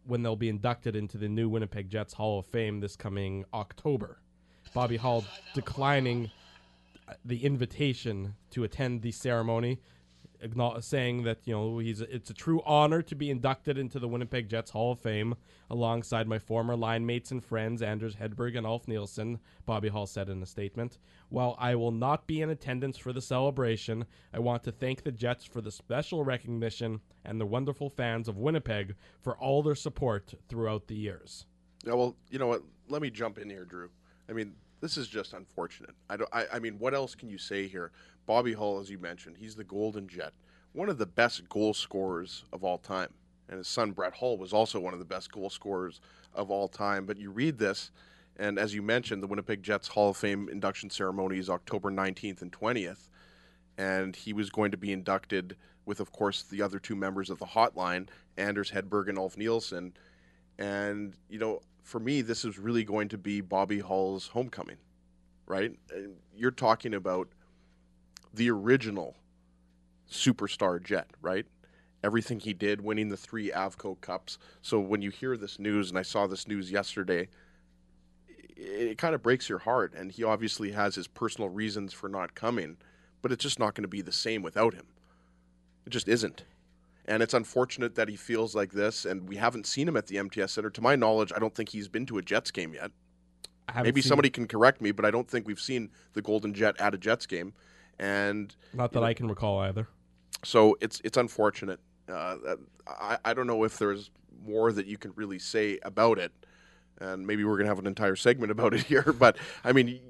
F: when they'll be inducted into the new Winnipeg Jets Hall of Fame this coming October. Bobby Hull declining the invitation to attend the ceremony, saying that, you know, he's it's a true honor to be inducted into the Winnipeg Jets Hall of Fame alongside my former line mates and friends Anders Hedberg and Ulf Nielsen, Bobby Hull said in a statement. While I will not be in attendance for the celebration, I want to thank the Jets for the special recognition and the wonderful fans of Winnipeg for all their support throughout the years.
G: Yeah, well, you know what? Let me jump in here, Drew. I mean, this is just unfortunate. I, don't, I, I mean, what else can you say here? Bobby Hull, as you mentioned, he's the Golden Jet, one of the best goal scorers of all time. And his son, Brett Hull, was also one of the best goal scorers of all time. But you read this, and as you mentioned, the Winnipeg Jets Hall of Fame induction ceremony is October nineteenth and twentieth. And he was going to be inducted with, of course, the other two members of the hotline, Anders Hedberg and Ulf Nielsen. And, you know, for me, this is really going to be Bobby Hull's homecoming, right? You're talking about the original superstar Jet, right? Everything he did, winning the three Avco Cups. So when you hear this news, and I saw this news yesterday, it, it kind of breaks your heart. And he obviously has his personal reasons for not coming, but it's just not going to be the same without him. It just isn't. And it's unfortunate that he feels like this, and we haven't seen him at the M T S Center. To my knowledge, I don't think he's been to a Jets game yet. Maybe somebody can correct me, but I don't think we've seen the Golden Jet at a Jets game. And
F: not that you know, I can recall either.
G: So it's it's unfortunate. Uh, that, I, I don't know if there's more that you can really say about it, and maybe we're going to have an entire segment about it here. But, I mean, he,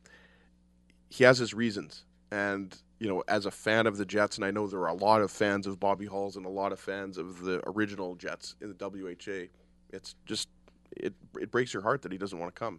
G: he has his reasons. And, you know, as a fan of the Jets, and I know there are a lot of fans of Bobby Hull's and a lot of fans of the original Jets in the W H A, it's just, it it breaks your heart that he doesn't want to come.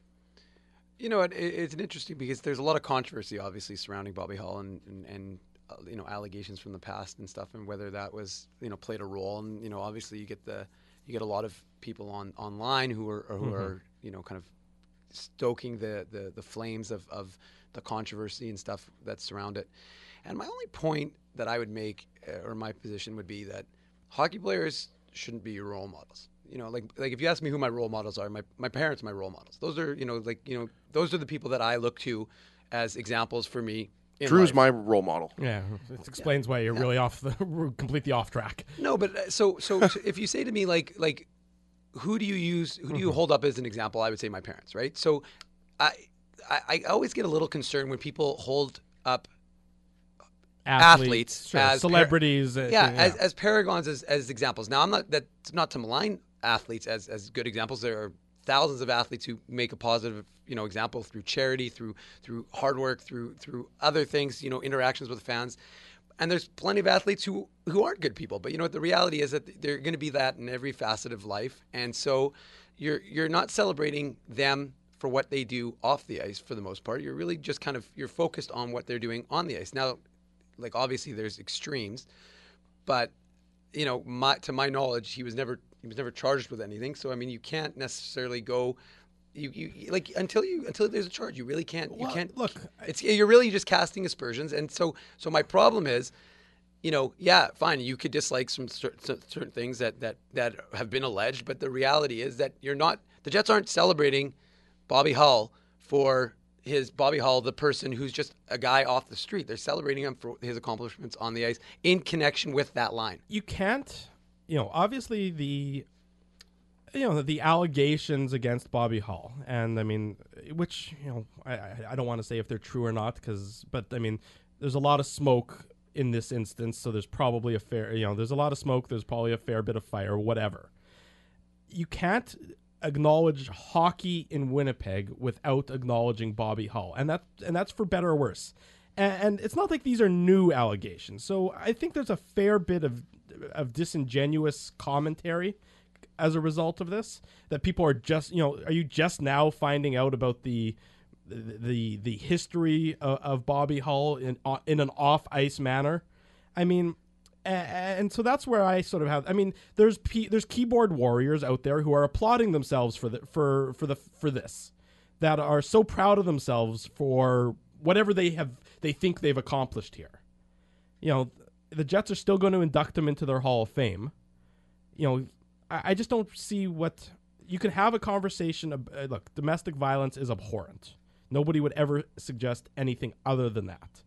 H: You know, it, it's an interesting because there's a lot of controversy, obviously, surrounding Bobby Hull and, and, and uh, you know, allegations from the past and stuff, and whether that was, you know, played a role. And, you know, obviously you get the, you get a lot of people on online who are, who mm-hmm. are, you know, kind of stoking the, the, the flames of, of the controversy and stuff that surround it. And my only point that I would make, uh, or my position would be that hockey players shouldn't be your role models. You know, like like if you ask me who my role models are, my, my parents are my role models. Those are, you know, like, you know, those are the people that I look to as examples for me in
G: Drew's
H: life.
G: my role model.
F: Yeah, it explains yeah. why you're
H: yeah.
F: really off the, completely off track.
H: No, but uh, so, so so if you say to me, like, like, who do you use, who do you hold up as an example? I would say my parents, right? So I, I, I always get a little concerned when people hold up athletes, athletes
F: sure.
H: as
F: celebrities,
H: par-
F: uh,
H: yeah,
F: yeah,
H: as as paragons, as, as examples. Now, I'm not that's not to malign athletes as as good examples. There are thousands of athletes who make a positive, you know, example through charity, through through hard work, through through other things, you know, interactions with fans. And there's plenty of athletes who who aren't good people. But you know what? The reality is that they're going to be that in every facet of life. And so you're you're not celebrating them for what they do off the ice for the most part. You're really just kind of you're focused on what they're doing on the ice. Now, like obviously there's extremes, but you know, my, to my knowledge, he was never he was never charged with anything. So I mean, you can't necessarily go, you, you like until you until there's a charge, you really can't
F: well,
H: you can't
F: look.
H: It's you're really just casting aspersions. And so so my problem is, you know, yeah, fine, you could dislike some certain, certain things that that that have been alleged, but the reality is that you're not. The Jets aren't celebrating Bobby Hull for his Bobby Hull, the person who's just a guy off the street. They're celebrating him for his accomplishments on the ice in connection with that line.
F: You can't, you know, obviously the, you know, the allegations against Bobby Hull, and I mean, which, you know, I, I don't want to say if they're true or not, because, but I mean, there's a lot of smoke in this instance, so there's probably a fair, you know, there's a lot of smoke, there's probably a fair bit of fire, whatever. You can't acknowledge hockey in Winnipeg without acknowledging Bobby Hull, and that and that's for better or worse. And, and it's not like these are new allegations, so I think there's a fair bit of of disingenuous commentary as a result of this. That people are just, you know, are you just now finding out about the the the, the history of, of Bobby Hull in in an off ice manner? I mean. And so that's where I sort of have. I mean, there's P, there's keyboard warriors out there who are applauding themselves for the for for the for this, that are so proud of themselves for whatever they have they think they've accomplished here. You know, the Jets are still going to induct him into their Hall of Fame. You know, I, I just don't see what you can have a conversation. Of, uh, look, domestic violence is abhorrent. Nobody would ever suggest anything other than that.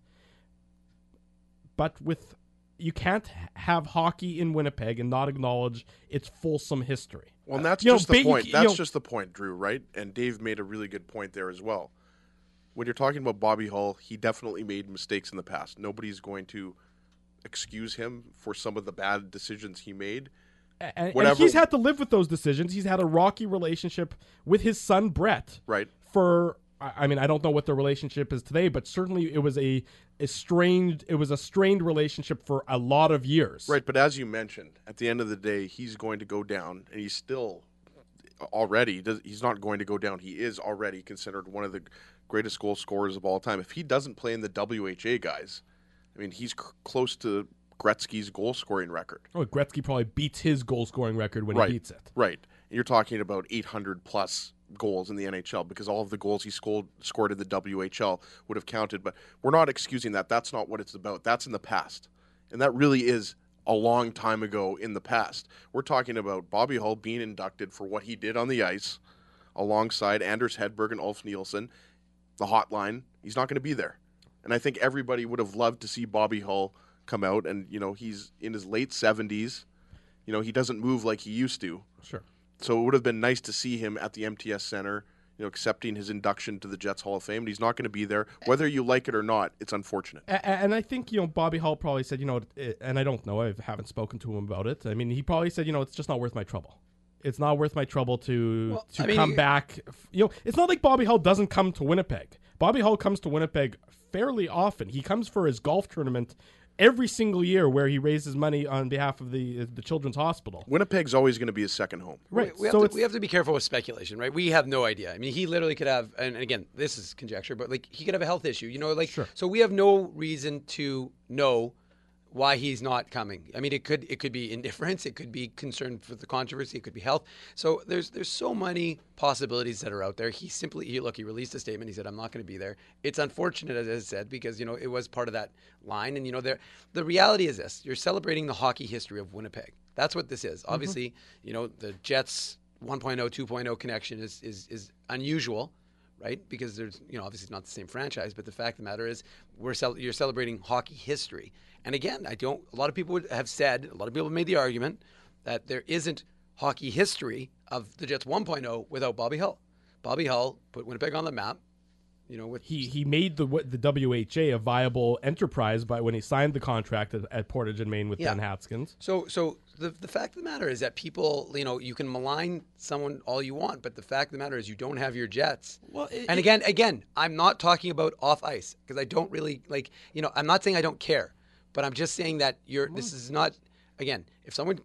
F: But with you can't have hockey in Winnipeg and not acknowledge its fulsome history.
G: Well, and that's
F: You know,
G: just the
F: ba-
G: point.
F: you
G: That's
F: know-
G: just the point, Drew, right? And Dave made a really good point there as well. When you're talking about Bobby Hull, he definitely made mistakes in the past. Nobody's going to excuse him for some of the bad decisions he made.
F: And, and
G: Whatever-
F: he's had to live with those decisions. He's had a rocky relationship with his son Brett.
G: Right.
F: For I I mean, I don't know what their relationship is today, but certainly it was a, a strained. It was a strained relationship for a lot of years.
G: Right, but as you mentioned, at the end of the day, he's going to go down, and he's still already. He's not going to go down. He is already considered one of the greatest goal scorers of all time. If he doesn't play in the W H A, guys, I mean, he's c- close to Gretzky's goal scoring record.
F: Oh, Gretzky probably beats his goal scoring record when
G: right,
F: he beats it.
G: Right. And you're talking about eight hundred plus goals in the N H L because all of the goals he scored scored in the W H L would have counted. But we're not excusing that. That's not what it's about. That's in the past. And that really is a long time ago in the past. We're talking about Bobby Hull being inducted for what he did on the ice alongside Anders Hedberg and Ulf Nielsen. The hotline, he's not going to be there. And I think everybody would have loved to see Bobby Hull come out. And, you know, he's in his late seventies. You know, he doesn't move like he used to.
F: Sure.
G: So it would have been nice to see him at the M T S Center, you know, accepting his induction to the Jets Hall of Fame. And he's not going to be there. Whether you like it or not, it's unfortunate.
F: And, and I think, you know, Bobby Hull probably said, you know, it, and I don't know, I haven't spoken to him about it. I mean, he probably said, you know, it's just not worth my trouble. It's not worth my trouble to
H: Well,
F: to
H: I mean,
F: come
H: you-
F: back. You know, it's not like Bobby Hull doesn't come to Winnipeg. Bobby Hull comes to Winnipeg fairly often. He comes for his golf tournament every single year where he raises money on behalf of the the Children's Hospital.
G: Winnipeg's always going to be his second home.
F: Right.
H: We, we,
F: so
H: have
F: it's,
H: to, we have to be careful with speculation, right? We have no idea. I mean, he literally could have, and again, this is conjecture, but like he could have a health issue, you know, like,
F: Sure.
H: so we have no reason to know why he's not coming. I mean, it could it could be indifference, it could be concern for the controversy, it could be health. So there's there's so many possibilities that are out there. He simply, he, look, he released a statement. He said, I'm not going to be there. It's unfortunate, as I said, because, you know, it was part of that line. And, you know, there the reality is this. You're celebrating the hockey history of Winnipeg. That's what this is. Obviously, you know, the Jets one point oh, two point oh connection is is is unusual, right? Because there's, you know, obviously it's not the same franchise, but the fact of the matter is we're cel- you're celebrating hockey history. And again, I don't, a lot of people would have said, a lot of people have made the argument that there isn't hockey history of the Jets one point oh without Bobby Hull. Bobby Hull put Winnipeg on the map, you know, with
F: he he made the the W H A a viable enterprise by when he signed the contract at, at Portage and Maine with
H: Yeah.
F: Ben Haskins.
H: So, so the the fact of the matter is that people, you know, you can malign someone all you want, but the fact of the matter is you don't have your Jets.
F: Well, it-
H: and again, again, I'm not talking about off ice because I don't really like, you know, I'm not saying I don't care, but I'm just saying that you're. This is not. Again, if someone,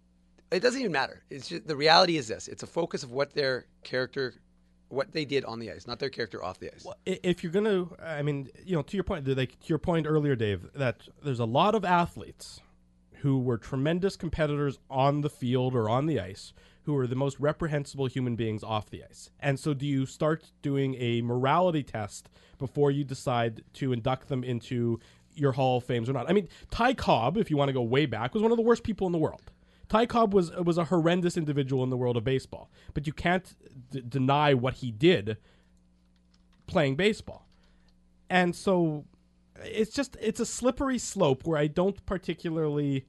H: it doesn't even matter. It's just the reality is this. It's a focus of what their character, what they did on the ice, not their character off the ice.
F: I- If you're gonna, I mean, you know, to your point, like to your point earlier, Dave, that there's a lot of athletes who were tremendous competitors on the field or on the ice, who are the most reprehensible human beings off the ice. And so, do you start doing a morality test before you decide to induct them into your Hall of Fames or not? I mean, Ty Cobb, if you want to go way back, was one of the worst people in the world. Ty Cobb was was a horrendous individual in the world of baseball, but you can't d- deny what he did playing baseball. And so it's just it's a slippery slope where I don't particularly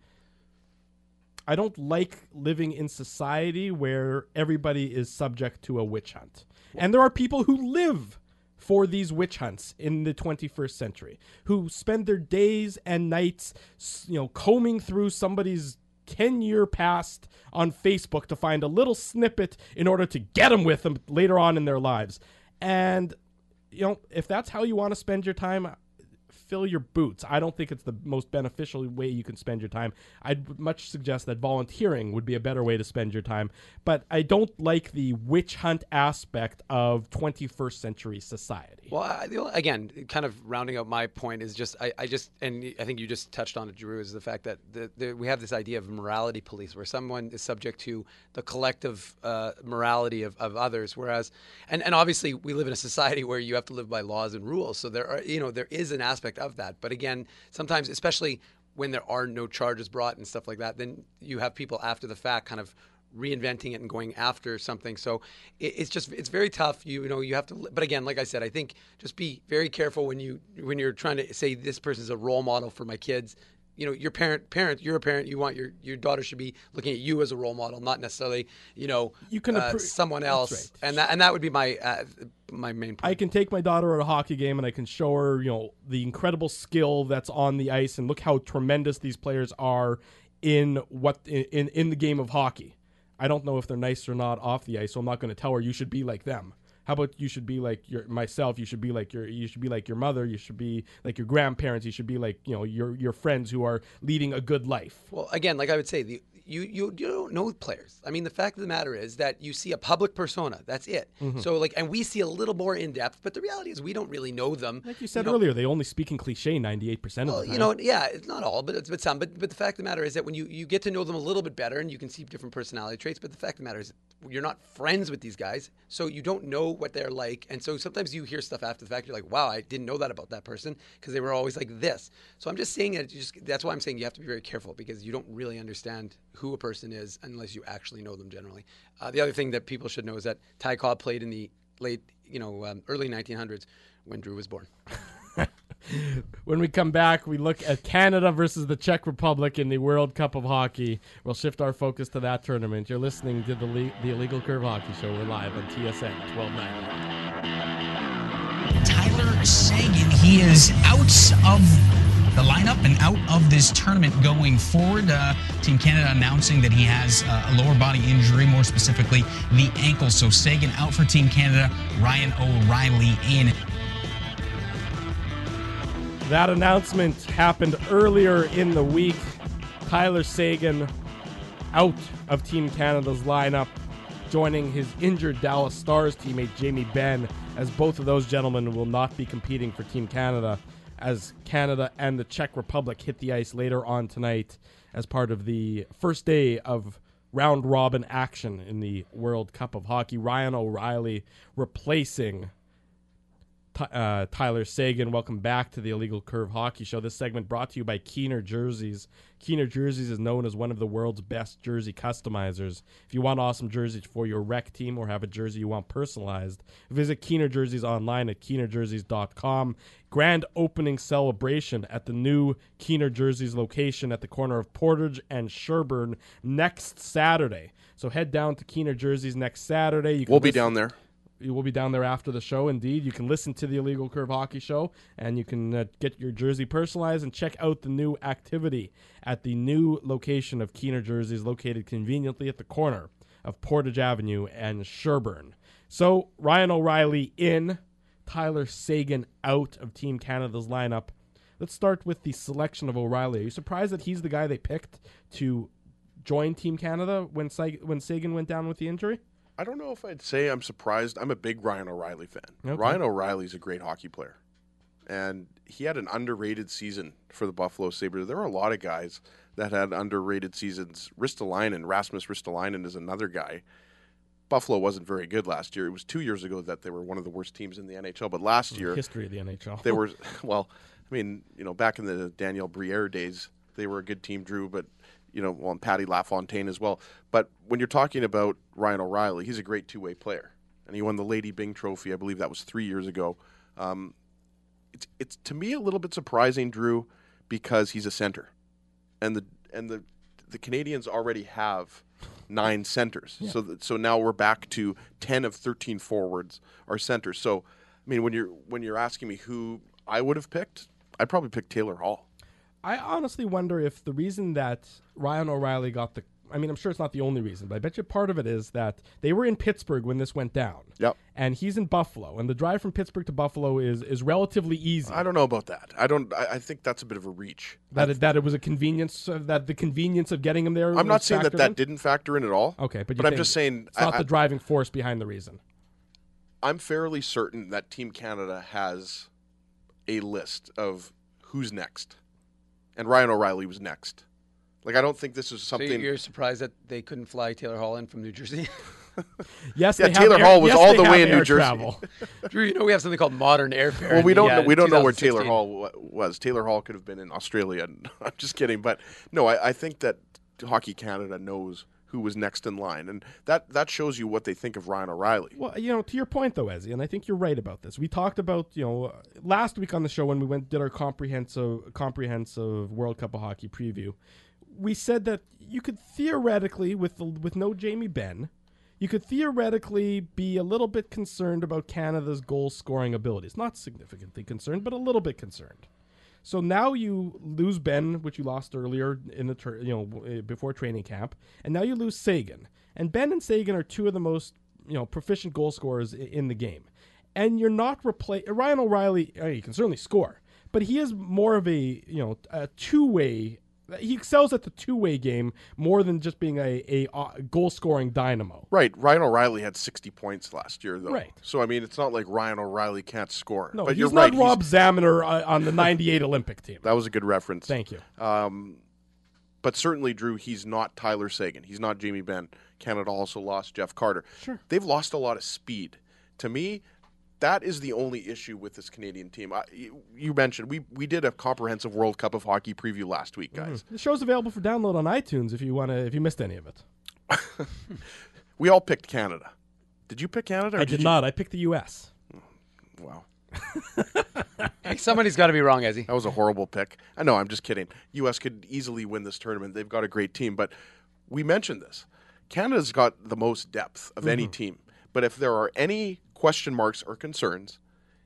F: I don't like living in society where everybody is subject to a witch hunt. And there are people who live for these witch hunts in the twenty-first century, who spend their days and nights, you know, combing through somebody's ten-year past on Facebook to find a little snippet in order to get them with them later on in their lives. And, you know, if that's how you want to spend your time, fill your boots. I don't think it's the most beneficial way you can spend your time. I'd much suggest that volunteering would be a better way to spend your time. But I don't like the witch hunt aspect of twenty-first century society.
H: Well, I, the only, again, kind of rounding out my point is just I, I just and I think you just touched on it, Drew, is the fact that the, the, we have this idea of morality police, where someone is subject to the collective uh, morality of, of others, whereas and, and obviously we live in a society where you have to live by laws and rules, so there are you know there is an aspect of that. But again, sometimes, especially when there are no charges brought and stuff like that, then you have people after the fact kind of reinventing it and going after something. So it, it's just it's very tough. You, you know you have to. But again, like I said, I think just be very careful when you when you're trying to say this person's a role model for my kids. You know, your parent, parent, you're a parent. You want your, your daughter should be looking at you as a role model, not necessarily, you know,
F: you can
H: uh,
F: appro-
H: someone else.
F: Right.
H: And that and that would be my uh, my main point.
F: I can take my daughter at a hockey game and I can show her, you know, the incredible skill that's on the ice and look how tremendous these players are in what in in the game of hockey. I don't know if they're nice or not off the ice, so I'm not going to tell her you should be like them. How about you should be like your myself? You should be like your you should be like your mother. You should be like your grandparents. You should be like, you know, your your friends who are leading a good life.
H: Well, again, like I would say, the, you you you don't know players. I mean, the fact of the matter is that you see a public persona. That's it.
F: Mm-hmm.
H: So like, and we see a little more in depth, but the reality is we don't really know them.
F: Like you said
H: you know,
F: earlier, they only speak in cliche ninety-eight percent of
H: well,
F: the time.
H: you know, yeah, it's not all, but it's but some. But but the fact of the matter is that when you you get to know them a little bit better, and you can see different personality traits. But the fact of the matter is, you're not friends with these guys, so you don't know what they're like. And so sometimes you hear stuff after the fact. You're like, wow, I didn't know that about that person because they were always like this. So I'm just saying that you just that's why I'm saying you have to be very careful because you don't really understand who a person is unless you actually know them generally. Uh, the other thing that people should know is that Ty Cobb played in the late, you know, um, early nineteen hundreds when Drew was born.
F: When we come back, we look at Canada versus the Czech Republic in the World Cup of Hockey. We'll shift our focus to that tournament. You're listening to the Le- the Illegal Curve Hockey Show. We're live on T S N twelve ninety.
J: Tyler Seguin, he is out of the lineup and out of this tournament going forward. Uh, Team Canada announcing that he has uh, a lower body injury, more specifically the ankle. So Seguin out for Team Canada, Ryan O'Reilly in.
F: That announcement happened earlier in the week. Tyler Seguin out of Team Canada's lineup, joining his injured Dallas Stars teammate Jamie Benn, as both of those gentlemen will not be competing for Team Canada as Canada and the Czech Republic hit the ice later on tonight as part of the first day of round-robin action in the World Cup of Hockey. Ryan O'Reilly replacing Uh, Tyler Seguin. Welcome back to the Illegal Curve Hockey Show. This segment brought to you by Keener Jerseys. Keener Jerseys is known as one of the world's best jersey customizers. If you want awesome jerseys for your rec team or have a jersey you want personalized, visit Keener Jerseys online at keener jerseys dot com. Grand opening celebration at the new Keener Jerseys location at the corner of Portage and Sherbourne next Saturday. So head down to Keener Jerseys next Saturday. You can
G: We'll be
F: listen-
G: down there.
F: You will be down there after the show, indeed. You can listen to the Illegal Curve Hockey Show, and you can uh, get your jersey personalized and check out the new activity at the new location of Keener Jerseys, located conveniently at the corner of Portage Avenue and Sherbourne. So, Ryan O'Reilly in, Tyler Seguin out of Team Canada's lineup. Let's start with the selection of O'Reilly. Are you surprised that he's the guy they picked to join Team Canada when Sa- when Seguin went down with the injury?
G: I don't know if I'd say I'm surprised. I'm a big Ryan O'Reilly fan.
F: Okay.
G: Ryan O'Reilly's a great hockey player. And he had an underrated season for the Buffalo Sabres. There were a lot of guys that had underrated seasons. Ristolainen, Rasmus Ristolainen is another guy. Buffalo wasn't very good last year. It was two years ago that they were one of the worst teams in the N H L. But last year,
F: history of the N H L.
G: they were, well, I mean, you know, back in the Daniel Briere days, they were a good team, Drew, but you know, well, and Patty LaFontaine as well. But when you're talking about Ryan O'Reilly, he's a great two-way player. And he won the Lady Byng Trophy, I believe that was three years ago. Um, it's, it's to me, a little bit surprising, Drew, because he's a center. And the and the the Canadians already have nine centers. Yeah. So th- so now we're back to ten of thirteen forwards are centers. So, I mean, when you're when you're asking me who I would have picked, I'd probably pick Taylor Hall.
F: I honestly wonder if the reason that Ryan O'Reilly got the I mean, I'm sure it's not the only reason, but I bet you part of it is that they were in Pittsburgh when this went down.
G: Yep.
F: And he's in Buffalo, and the drive from Pittsburgh to Buffalo is is relatively easy.
G: I don't know about that. I don't. I, I think that's a bit of a reach.
F: That it, that it was a convenience. Uh, that the convenience of getting him there.
G: I'm not saying that that
F: in?
G: didn't factor in at all.
F: Okay, but, you
G: but I'm just saying
F: it's not
G: I,
F: the driving force behind the reason.
G: I'm fairly certain that Team Canada has a list of who's next, and Ryan O'Reilly was next. Like, I don't think this is something.
H: So you're surprised that they couldn't fly Taylor Hall in from New Jersey?
F: Yes,
G: yeah.
F: they
G: Taylor
F: have
G: Hall
F: air,
G: was
F: yes,
G: all the way in
F: air
G: New Jersey.
F: Travel.
H: Drew, you know we have something called modern airfare.
G: Well, we don't.
H: The,
G: know,
H: uh,
G: we don't know where
H: twenty sixteen.
G: Taylor Hall w- was. Taylor Hall could have been in Australia. I'm just kidding, but no, I, I think that Hockey Canada knows who was next in line. And that, that shows you what they think of Ryan O'Reilly.
F: Well, you know, to your point, though, Ezzy, and I think you're right about this. We talked about, you know, last week on the show when we went did our comprehensive comprehensive World Cup of Hockey preview, we said that you could theoretically, with the, with no Jamie Benn, you could theoretically be a little bit concerned about Canada's goal-scoring abilities. Not significantly concerned, but a little bit concerned. So now you lose Ben, which you lost earlier in the tur- you know before training camp, and now you lose Sagan. And Ben and Sagan are two of the most you know proficient goal scorers I- in the game. And you're not replace Ryan O'Reilly. Uh, he can certainly score, but he is more of a you know a two-way. He excels at the two-way game more than just being a, a, a goal-scoring dynamo.
G: Right. Ryan O'Reilly had sixty points last year, though.
F: Right.
G: So, I mean, it's not like Ryan O'Reilly can't score.
F: No,
G: but
F: he's
G: you're
F: not
G: right.
F: Rob
G: he's,
F: Zamener uh, on the ninety-eight Olympic team.
G: That was a good reference.
F: Thank you.
G: Um, but certainly, Drew, he's not Tyler Sagan. He's not Jamie Benn. Canada also lost Jeff Carter.
F: Sure.
G: They've lost a lot of speed. To me, that is the only issue with this Canadian team. I, you, you mentioned we we did a comprehensive World Cup of Hockey preview last week, guys.
F: Mm-hmm. The show's available for download on iTunes if you want to. If you missed any of it,
G: we all picked Canada. Did you pick Canada? Or
F: I
G: did
F: did
G: you?
F: not. I picked the U S.
G: Wow.
H: Hey, somebody's got to be wrong, Ezzy.
G: That was a horrible pick. I know, I'm just kidding. U S could easily win this tournament. They've got a great team, but we mentioned this. Canada's got the most depth of mm-hmm. any team. But if there are any question marks or concerns,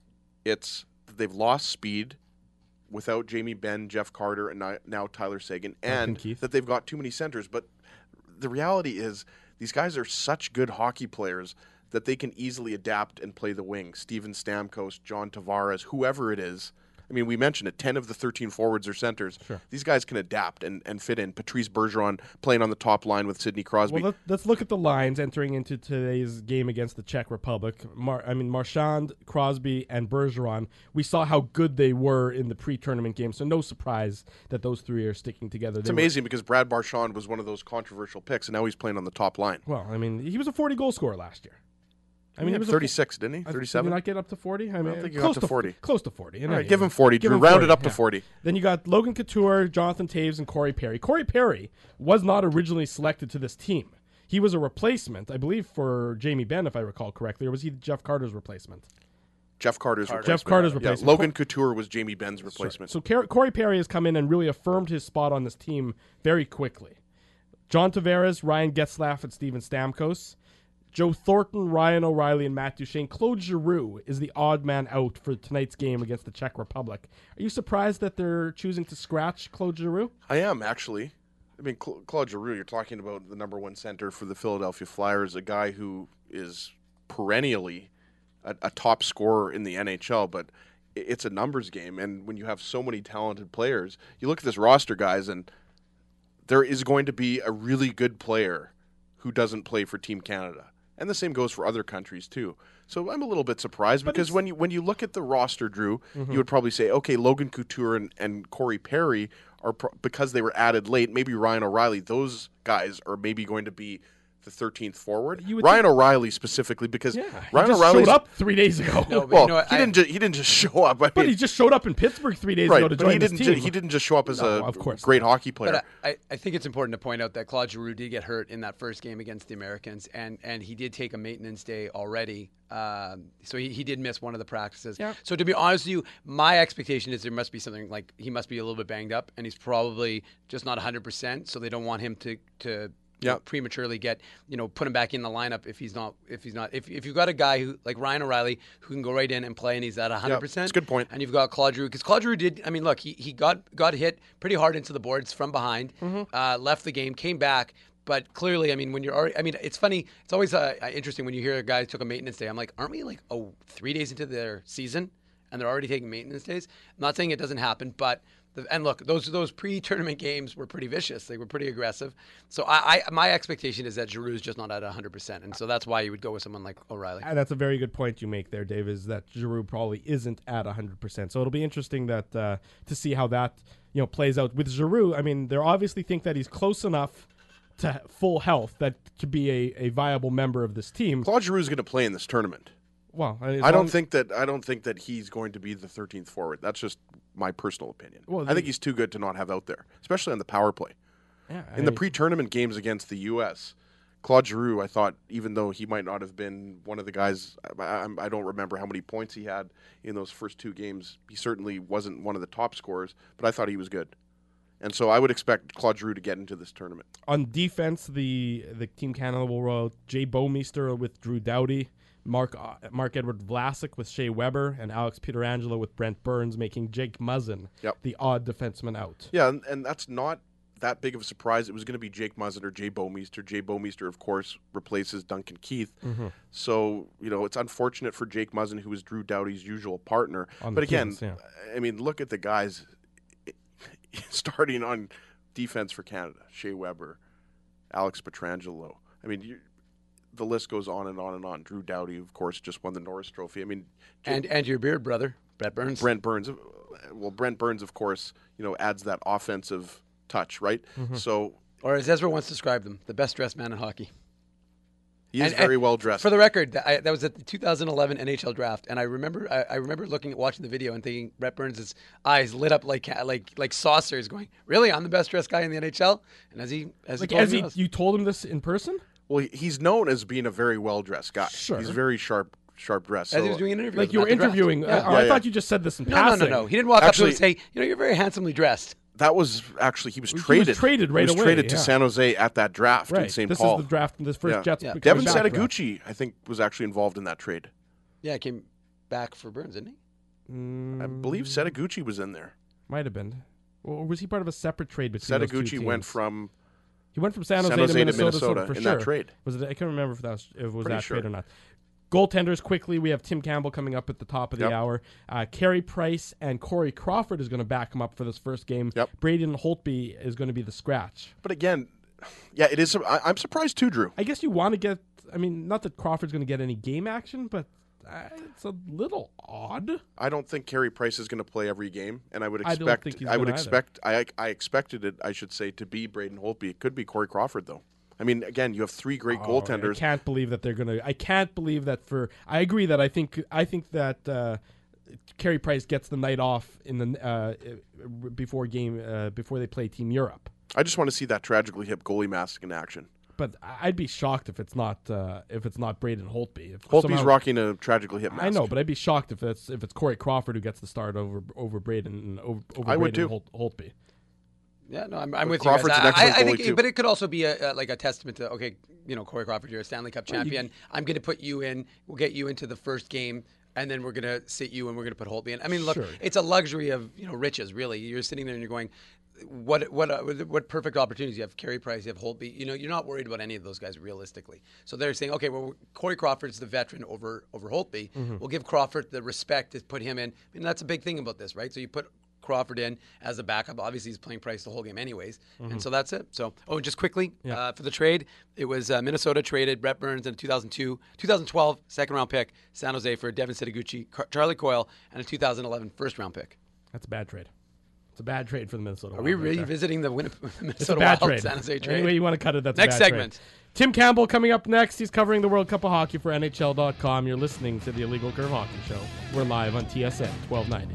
G: it's that they've lost speed without Jamie Benn, Jeff Carter, and now Tyler Sagan, and that they've got too many centers. But the reality is these guys are such good hockey players that they can easily adapt and play the wing. Steven Stamkos, John Tavares, whoever it is. I mean, we mentioned it, ten of the thirteen forwards are centers.
F: Sure.
G: These guys can adapt and, and fit in. Patrice Bergeron playing on the top line with Sidney Crosby.
F: Well, let, let's look at the lines entering into today's game against the Czech Republic. Mar- I mean, Marchand, Crosby, and Bergeron. We saw how good they were in the pre-tournament game, so no surprise that those three are sticking together.
G: It's
F: they
G: amazing
F: were...
G: because Brad Marchand was one of those controversial picks, and now he's playing on the top line.
F: Well, I mean, he was a forty-goal scorer last year.
G: I mean, he was thirty-six, a, didn't he? thirty-seven?
F: Did he not get up to forty? I, mean,
G: I don't think he
F: close
G: got to forty.
F: Close to forty.
G: All right, give him forty. Give him round it up to forty.
F: Then you got Logan Couture, Jonathan Toews, and Corey Perry. Corey Perry was not originally selected to this team. He was a replacement, I believe, for Jamie Benn, if I recall correctly, or was he Jeff Carter's replacement?
G: Jeff Carter's
F: Carter.
G: replacement.
F: Jeff Carter's replacement.
G: Yeah, Logan Couture was Jamie Benn's replacement.
F: So, so Corey Perry has come in and really affirmed his spot on this team very quickly. John Tavares, Ryan Getzlaf, and Steven Stamkos. Joe Thornton, Ryan O'Reilly, and Matt Duchene. Claude Giroux is the odd man out for tonight's game against the Czech Republic. Are you surprised that they're choosing to scratch Claude Giroux?
G: I am, actually. I mean, Cla- Claude Giroux, you're talking about the number one center for the Philadelphia Flyers, a guy who is perennially a, a top scorer in the N H L, but it's a numbers game. And when you have so many talented players, you look at this roster, guys, and there is going to be a really good player who doesn't play for Team Canada. And the same goes for other countries, too. So I'm a little bit surprised but because when you when you look at the roster, Drew, mm-hmm. you would probably say, okay, Logan Couture and, and Corey Perry are, pro- because they were added late, maybe Ryan O'Reilly, those guys are maybe going to be the thirteenth forward. Ryan think... O'Reilly specifically, because
F: yeah,
G: Ryan
F: he just
G: O'Reilly
F: showed up three days ago.
H: No, but
G: well,
H: you know what,
G: he
H: I...
G: didn't. Ju- he didn't just show up. I
F: but
G: mean,
F: he just showed up in Pittsburgh three days
G: right,
F: ago to
G: but
F: join
G: he
F: this
G: didn't.
F: team.
G: Ju- he didn't just show up as
F: no,
G: a
F: of course
G: great
F: not.
G: hockey player.
H: But I, I think it's important to point out that Claude Giroux did get hurt in that first game against the Americans, and, and he did take a maintenance day already. Um, so he, he did miss one of the practices.
F: Yeah.
H: So to be honest with you, my expectation is there must be something like he must be a little bit banged up, and he's probably just not one hundred percent. So they don't want him to to.
G: Yeah.
H: Know, prematurely get, you know, put him back in the lineup if he's not, if he's not, if if you've got a guy who, like Ryan O'Reilly, who can go right in and play and he's at one hundred percent.
G: Yeah, that's a good point.
H: And you've got Claude Giroux, because Claude Giroux did, I mean, look, he, he got, got hit pretty hard into the boards from behind, mm-hmm. uh, left the game, came back. But clearly, I mean, when you're already, I mean, it's funny, it's always uh, interesting when you hear a guy took a maintenance day. I'm like, aren't we like, oh, three days into their season and they're already taking maintenance days? I'm not saying it doesn't happen, but and look, those those pre-tournament games were pretty vicious. They were pretty aggressive. So I, I my expectation is that Giroux's just not at one hundred percent. And so that's why you would go with someone like O'Reilly.
F: And that's a very good point you make there, Dave, is that Giroux probably isn't at one hundred percent. So it'll be interesting that uh, to see how that you know plays out. With Giroux, I mean, they obviously think that he's close enough to full health that to be a, a viable member of this team.
G: Claude Giroux is going to play in this tournament.
F: Well,
G: I don't think that I don't think that he's going to be the thirteenth forward. That's just my personal opinion.
F: Well,
G: I think he's too good to not have out there, especially on the power play.
F: Yeah,
G: in I the mean, pre-tournament games against the U S, Claude Giroux, I thought, even though he might not have been one of the guys, I, I, I don't remember how many points he had in those first two games. He certainly wasn't one of the top scorers, but I thought he was good. And so I would expect Claude Giroux to get into this tournament.
F: On defense, the the Team Canada will roll out Jay Bouwmeester with Drew Doughty, Mark uh, Mark Edward Vlasic with Shea Weber, and Alex Pietrangelo with Brent Burns, making Jake Muzzin
G: yep.
F: the odd defenseman out.
G: Yeah, and, and that's not that big of a surprise. It was going to be Jake Muzzin or Jay Bouwmeester. Jay Bouwmeester, of course, replaces Duncan Keith.
F: Mm-hmm.
G: So, you know, it's unfortunate for Jake Muzzin, who is Drew Doughty's usual partner.
F: On
G: but again,
F: Kings, yeah.
G: I mean, look at the guys starting on defense for Canada. Shea Weber, Alex Pietrangelo. I mean, you, the list goes on and on and on. Drew Doughty, of course, just won the Norris Trophy. I mean,
H: and and your beard brother, Brent Burns.
G: Brent Burns. Well, Brent Burns, of course, you know, adds that offensive touch, right?
F: Mm-hmm.
G: So,
H: or as Ezra once described him, the best dressed man in hockey.
G: He is
H: and,
G: very
H: and
G: well dressed.
H: For the record, I, that was at the two thousand eleven N H L draft, and I remember I, I remember looking at watching the video and thinking Brent Burns' eyes lit up like like like saucers, going, "Really, I'm the best dressed guy in the N H L?" And as he as
F: like
H: he told
F: as
H: me,
F: he,
H: was,
F: you told him this in person.
G: Well, he's known as being a very well dressed guy.
F: Sure,
G: he's very sharp, sharp dressed.
H: As
G: So,
H: he was doing an interview,
F: like you were interviewing.
H: Yeah.
F: Uh,
G: Yeah,
F: I
G: yeah.
F: thought you just said this in
H: no,
F: passing.
H: no, no, no. He didn't walk
G: Actually,
H: up to him and say, "You know, you're very handsomely dressed."
G: that was actually he was
F: He was
G: traded.
F: traded right
G: he was
F: away,
G: traded to
F: yeah.
G: San Jose at that draft
F: Right.
G: in Saint
F: This
G: Paul.
F: is the draft. This first
G: Yeah.
F: Jets.
H: Yeah.
F: coming
G: Devin
F: back draft.
G: Setaguchi, I think, was actually involved in that trade.
H: Yeah, he came back for Burns, didn't he?
F: Mm,
G: I believe Setaguchi was in there.
F: might have been. Or was he part of a separate trade between those two
G: Setaguchi went
F: teams?
G: from
F: He went from San Jose,
G: San Jose
F: to
G: to
F: Minnesota,
G: Minnesota
F: so for
G: in
F: sure.
G: that trade.
F: Was it? I can't remember if that was, if it was
G: Pretty
F: that
G: sure.
F: trade or not. Goaltenders quickly. We have Tim Campbell coming up at the top of the
G: Yep.
F: hour. Uh, Carey Price and Corey Crawford is going to back him up for this first game.
G: Yep.
F: Braden Holtby is going to be the scratch.
G: But again, yeah, it is. I, I'm surprised too, Drew.
F: I guess you want to get. I mean, not that Crawford's going to get any game action, but uh, it's a little odd.
G: I don't think Carey Price is going to play every game, and I would
F: I don't
G: expect.
F: think he's
G: I would
F: gonna either.
G: expect. I I expected it. I should say to be Braden Holtby. It could be Corey Crawford though. I mean, again, you have three great
F: Oh,
G: goaltenders.
F: I can't believe that they're going to. I can't believe that for. I agree that I think. I think that uh, Carey Price gets the night off in the uh, before game uh, before they play Team Europe.
G: I just want to see that tragically hip goalie mask in action.
F: But I'd be shocked if it's not uh, if it's not Braden Holtby. If
G: Holtby's
F: somehow-
G: rocking a tragically hip mask.
F: I know, but I'd be shocked if it's if it's Corey Crawford who gets the start over over Braden and over, over
G: I would
F: Braden
G: too.
F: Holt, Holtby.
H: Yeah, no, I'm, I'm
G: But
H: with
G: Crawford's
H: you
G: an
H: guys. I,
G: excellent
H: I think,
G: goalie, too.
H: but it could also be a, a like a testament to okay, you know, Corey Crawford, you're a Stanley Cup champion. I'm going to put you in. We'll get you into the first game, and then we're going to sit you, and we're going to put Holtby in. I mean, look,
F: Sure.
H: it's a luxury of you know riches. Really, you're sitting there and you're going, what what uh, what perfect opportunities you have. Carey Price, you have Holtby. You know, you're not worried about any of those guys realistically. So they're saying, okay, well, Corey Crawford's the veteran over over Holtby. We'll give Crawford the respect to put him in. I mean, that's a big thing about this, right? So you put Crawford in as a backup. Obviously, he's playing Price the whole game anyways. And so that's it. So, oh, just quickly,
F: Yeah.
H: uh, for the trade, it was uh, Minnesota traded Brett Burns in a two thousand two, twenty twelve second round pick, San Jose for Devin Setaguchi, Car- Charlie Coyle, and a two thousand eleven first round pick.
F: That's a bad trade. It's a bad trade for the Minnesota
H: Are
F: Wild.
H: we
F: right there.
H: revisiting the Winnip-
F: It's a
H: Minnesota
F: bad
H: Wild
F: trade.
H: San Jose trade?
F: Any way you want to cut it, that's
H: Next
F: a bad
H: segment.
F: trade. Tim Campbell coming up next. He's covering the World Cup of Hockey for N H L dot com. You're listening to the Illegal Curve Hockey Show. We're live on T S N twelve ninety.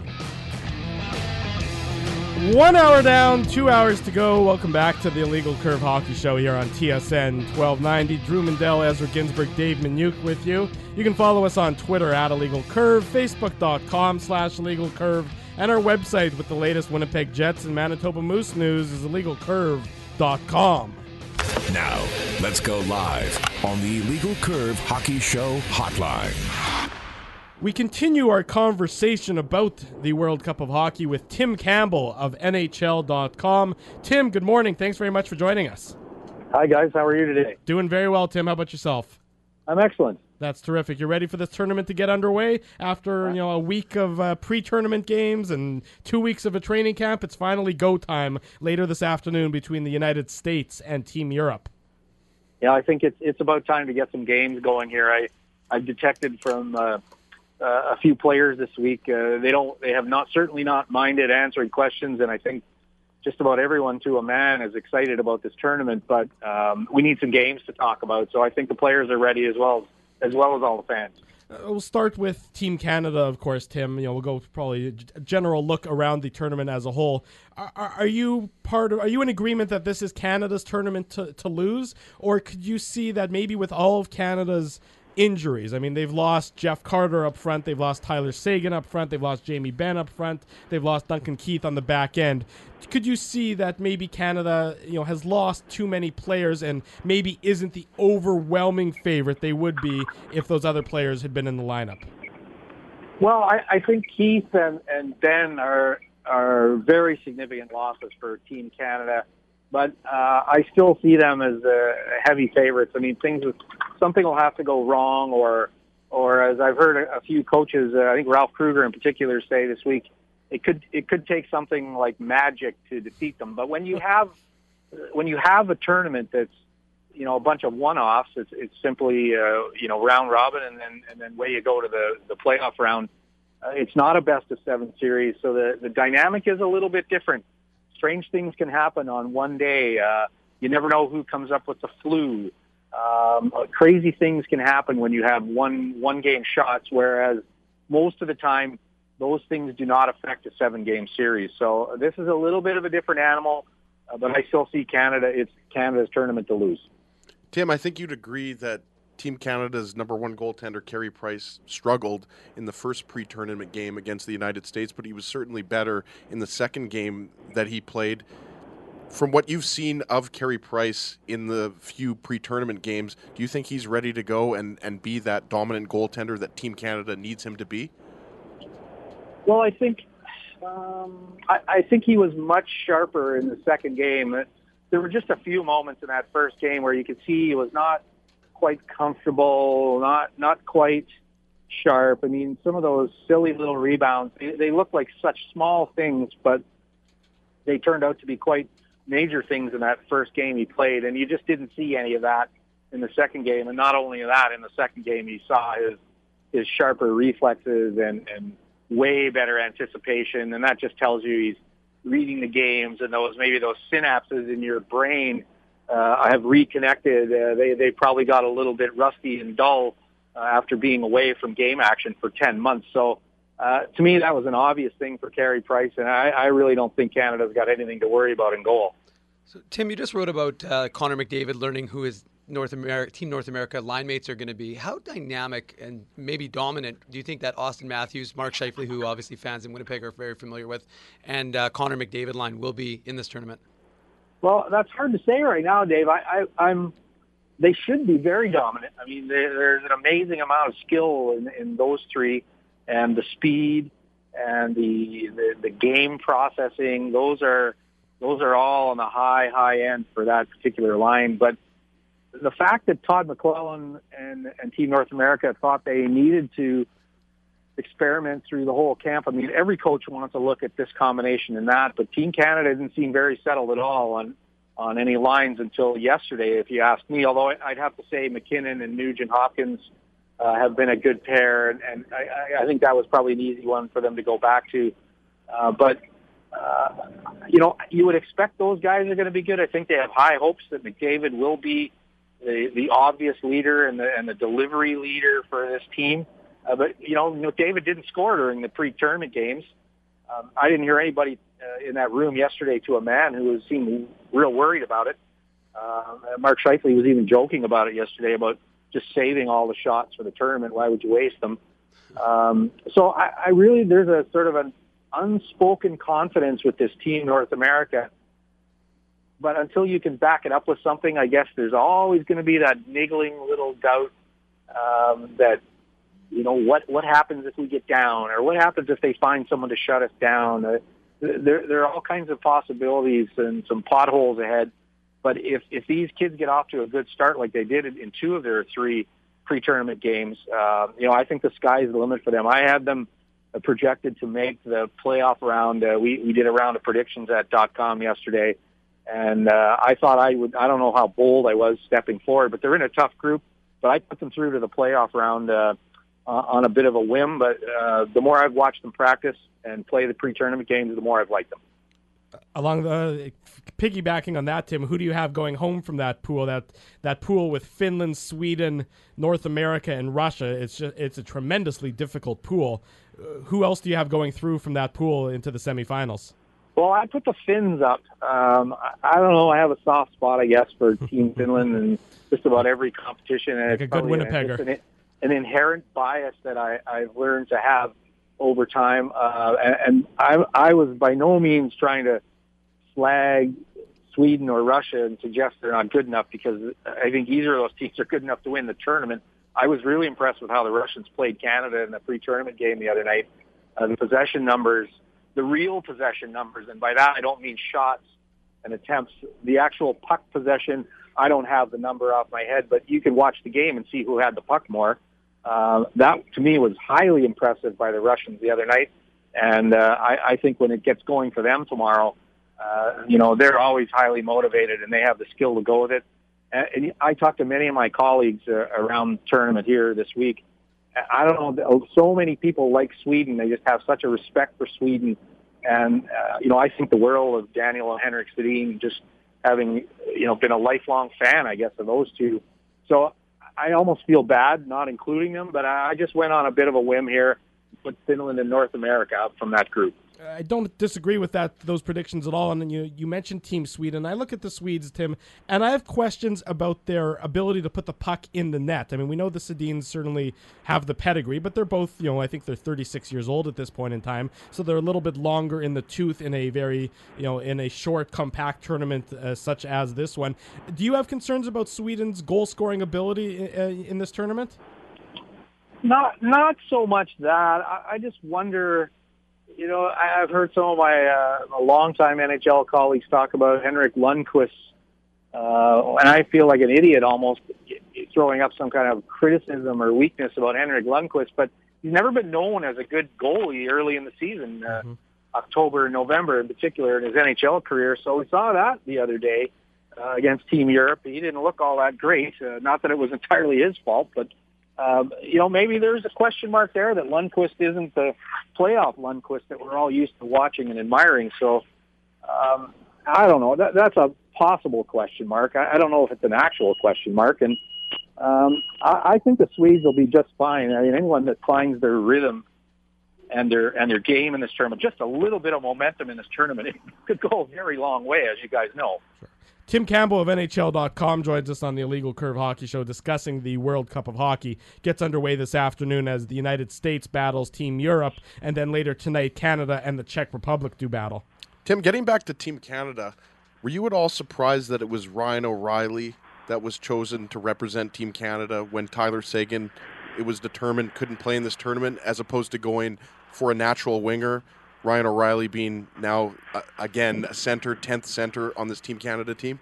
F: One hour down, two hours to go. Welcome back to the Illegal Curve Hockey Show here on T S N twelve ninety. Drew Mandel, Ezra Ginsburg, Dave Minuk with you. You can follow us on Twitter at Illegal Curve, Facebook.com slash Illegal Curve, and our website with the latest Winnipeg Jets and Manitoba Moose news is illegal curve dot com.
E: Now, let's go live on the Illegal Curve Hockey Show hotline.
F: We continue our conversation about the World Cup of Hockey with Tim Campbell of N H L dot com. Tim, good morning. Thanks very much for joining us.
K: Hi, guys. How are you today?
F: Doing very well, Tim. How about yourself?
K: I'm excellent.
F: That's terrific. You're ready for this tournament to get underway after you know a week of uh, pre-tournament games and two weeks of a training camp. It's finally go time later this afternoon between the United States and Team Europe.
K: Yeah, I think it's it's about time to get some games going here. I I've detected from uh, uh, a few players this week uh, they don't they have not certainly not minded answering questions, and I think just about everyone to a man is excited about this tournament. But um, we need some games to talk about, so I think the players are ready as well as well as all the fans.
F: we'll start with Team Canada, of course, Tim. You know, we'll go probably a general look around the tournament as a whole. Are, are you part of? Are you in agreement that this is Canada's tournament to, to lose, or could you see that maybe with all of Canada's injuries? I mean, they've lost Jeff Carter up front, they've lost Tyler Seguin up front, they've lost Jamie Benn up front, they've lost Duncan Keith on the back end. Could you see that maybe Canada, you know, has lost too many players and maybe isn't the overwhelming favorite they would be if those other players had been in the lineup?
K: Well, I, I think Keith and, and Ben are are very significant losses for Team Canada, but uh, I still see them as uh, heavy favorites. I mean, things something will have to go wrong, or or as I've heard a, a few coaches, uh, I think Ralph Kruger in particular, say this week, it could it could take something like magic to defeat them. But when you have when you have a tournament that's, you know, a bunch of one-offs, it's it's simply uh, you know, round robin, and then and then way you go to the the playoff round. Uh, it's not a best of seven series, so the the dynamic is a little bit different. Strange things can happen on one day. Uh, you never know who comes up with the flu. Um, crazy things can happen when you have one one game shots, whereas most of the time those things do not affect a seven game series. So this is a little bit of a different animal, uh, but I still see Canada. It's Canada's tournament to lose.
G: Tim, I think you'd agree that Team Canada's number one goaltender, Carey Price, struggled in the first pre-tournament game against the United States, but he was certainly better in the second game that he played. From what you've seen of Carey Price in the few pre-tournament games, do you think he's ready to go and, and be that dominant goaltender that Team Canada needs him to be?
K: Well, I think um, I, I think he was much sharper in the second game. There were just a few moments in that first game where you could see he was not quite comfortable, not not quite sharp. I mean, some of those silly little rebounds, they, they look like such small things, but they turned out to be quite major things in that first game he played, and you just didn't see any of that in the second game. And not only that, in the second game you saw his his sharper reflexes and, and way better anticipation, and that just tells you he's reading the games, and those maybe those synapses in your brain Uh, have reconnected. Uh, they they probably got a little bit rusty and dull uh, after being away from game action for ten months. So uh, to me, that was an obvious thing for Carey Price, and I, I really don't think Canada's got anything to worry about in goal.
H: So Tim, you just wrote about uh, Connor McDavid learning who his North America Team North America line mates are going to be. How dynamic and maybe dominant do you think that Austin Matthews, Mark Scheifele, who obviously fans in Winnipeg are very familiar with, and uh, Connor McDavid line will be in this tournament?
K: Well, that's hard to say right now, Dave. I, I, I'm. They should be very dominant. I mean, there, there's an amazing amount of skill in, in those three, and the speed and the, the the game processing. Those are those are all on the high high end for that particular line. But the fact that Todd McClellan and, and Team North America thought they needed to experiment through the whole camp. I mean, every coach wants to look at this combination and that, but Team Canada didn't seem very settled at all on, on any lines until yesterday, if you ask me, although I'd have to say McKinnon and Nugent Hopkins uh, have been a good pair, and, and I, I think that was probably an easy one for them to go back to. Uh, but, uh, you know, you would expect those guys are going to be good. I think they have high hopes that McDavid will be the, the obvious leader and the, and the delivery leader for this team. Uh, but, you know, McDavid didn't score during the pre-tournament games. Um, I didn't hear anybody uh, in that room yesterday to a man who seemed real worried about it. Uh, Mark Scheifele was even joking about it yesterday, about just saving all the shots for the tournament. Why would you waste them? Um, so I, I really, there's a sort of an unspoken confidence with this Team North America. But until you can back it up with something, I guess there's always going to be that niggling little doubt um, that, you know, what, what happens if we get down, or what happens if they find someone to shut us down? Uh, there, there are all kinds of possibilities and some potholes ahead. But if, if these kids get off to a good start like they did in two of their three pre-tournament games, uh, you know, I think the sky's the limit for them. I had them uh, projected to make the playoff round. Uh, we, we did a round of predictions at .com yesterday, and uh, I thought I would, I don't know how bold I was stepping forward, but they're in a tough group. But I put them through to the playoff round uh, Uh, on a bit of a whim, but uh, the more I've watched them practice and play the pre-tournament games, the more I've liked them.
F: Along the piggybacking on that, Tim, who do you have going home from that pool? That that pool with Finland, Sweden, North America, and Russia. It's just it's a tremendously difficult pool. Uh, who else do you have going through from that pool into the semifinals?
K: Well, I put the Finns up. Um, I, I don't know. I have a soft spot, I guess, for Team Finland and just about every competition. And
F: like
K: it's
F: a good Winnipegger.
K: An, an inherent bias that I, I've learned to have over time, uh, and, and I, I was by no means trying to slag Sweden or Russia and suggest they're not good enough, because I think either of those teams are good enough to win the tournament. I was really impressed with how the Russians played Canada in the pre-tournament game the other night. Uh, the possession numbers, the real possession numbers, and by that I don't mean shots and attempts. The actual puck possession, I don't have the number off my head, but you could watch the game and see who had the puck more. Uh, that, to me, was highly impressive by the Russians the other night. And uh, I, I think when it gets going for them tomorrow, uh, you know, they're always highly motivated and they have the skill to go with it. And, and I talked to many of my colleagues uh, around the tournament here this week. I don't know, so many people like Sweden. They just have such a respect for Sweden. And, uh, you know, I think the world of Daniel and Henrik Sedin, just having, you know, been a lifelong fan, I guess, of those two. So I almost feel bad not including them, but I just went on a bit of a whim here, put Finland and North America up from that group.
F: I don't disagree with that those predictions at all. And then you you mentioned Team Sweden. I look at the Swedes, Tim, and I have questions about their ability to put the puck in the net. I mean, we know the Sedins certainly have the pedigree, but they're both, you know, I think they're thirty-six years old at this point in time, so they're a little bit longer in the tooth in a very, you know, in a short, compact tournament uh, such as this one. Do you have concerns about Sweden's goal-scoring ability in, in this tournament?
K: Not, not so much that. I, I just wonder. You know, I've heard some of my uh, longtime N H L colleagues talk about Henrik Lundqvist, uh, and I feel like an idiot almost throwing up some kind of criticism or weakness about Henrik Lundqvist, but he's never been known as a good goalie early in the season, uh, mm-hmm. October and November in particular in his N H L career. So we saw that the other day uh, against Team Europe. He didn't look all that great. Uh, not that it was entirely his fault, but Um, you know, maybe there's a question mark there that Lundqvist isn't the playoff Lundqvist that we're all used to watching and admiring. So, um, I don't know. That, that's a possible question mark. I, I don't know if it's an actual question mark. And um, I, I think the Swedes will be just fine. I mean, anyone that finds their rhythm and their and their game in this tournament, just a little bit of momentum in this tournament, it could go a very long way, as you guys know.
F: Sure. Tim Campbell of N H L dot com joins us on the Illegal Curve Hockey Show discussing the World Cup of Hockey. Gets underway this afternoon as the United States battles Team Europe, and then later tonight, Canada and the Czech Republic do battle.
G: Tim, getting back to Team Canada, were you at all surprised that it was Ryan O'Reilly that was chosen to represent Team Canada when Tyler Seguin, it was determined, couldn't play in this tournament, as opposed to going for a natural winger? Ryan O'Reilly being now, uh, again, a center, tenth center on this Team Canada team?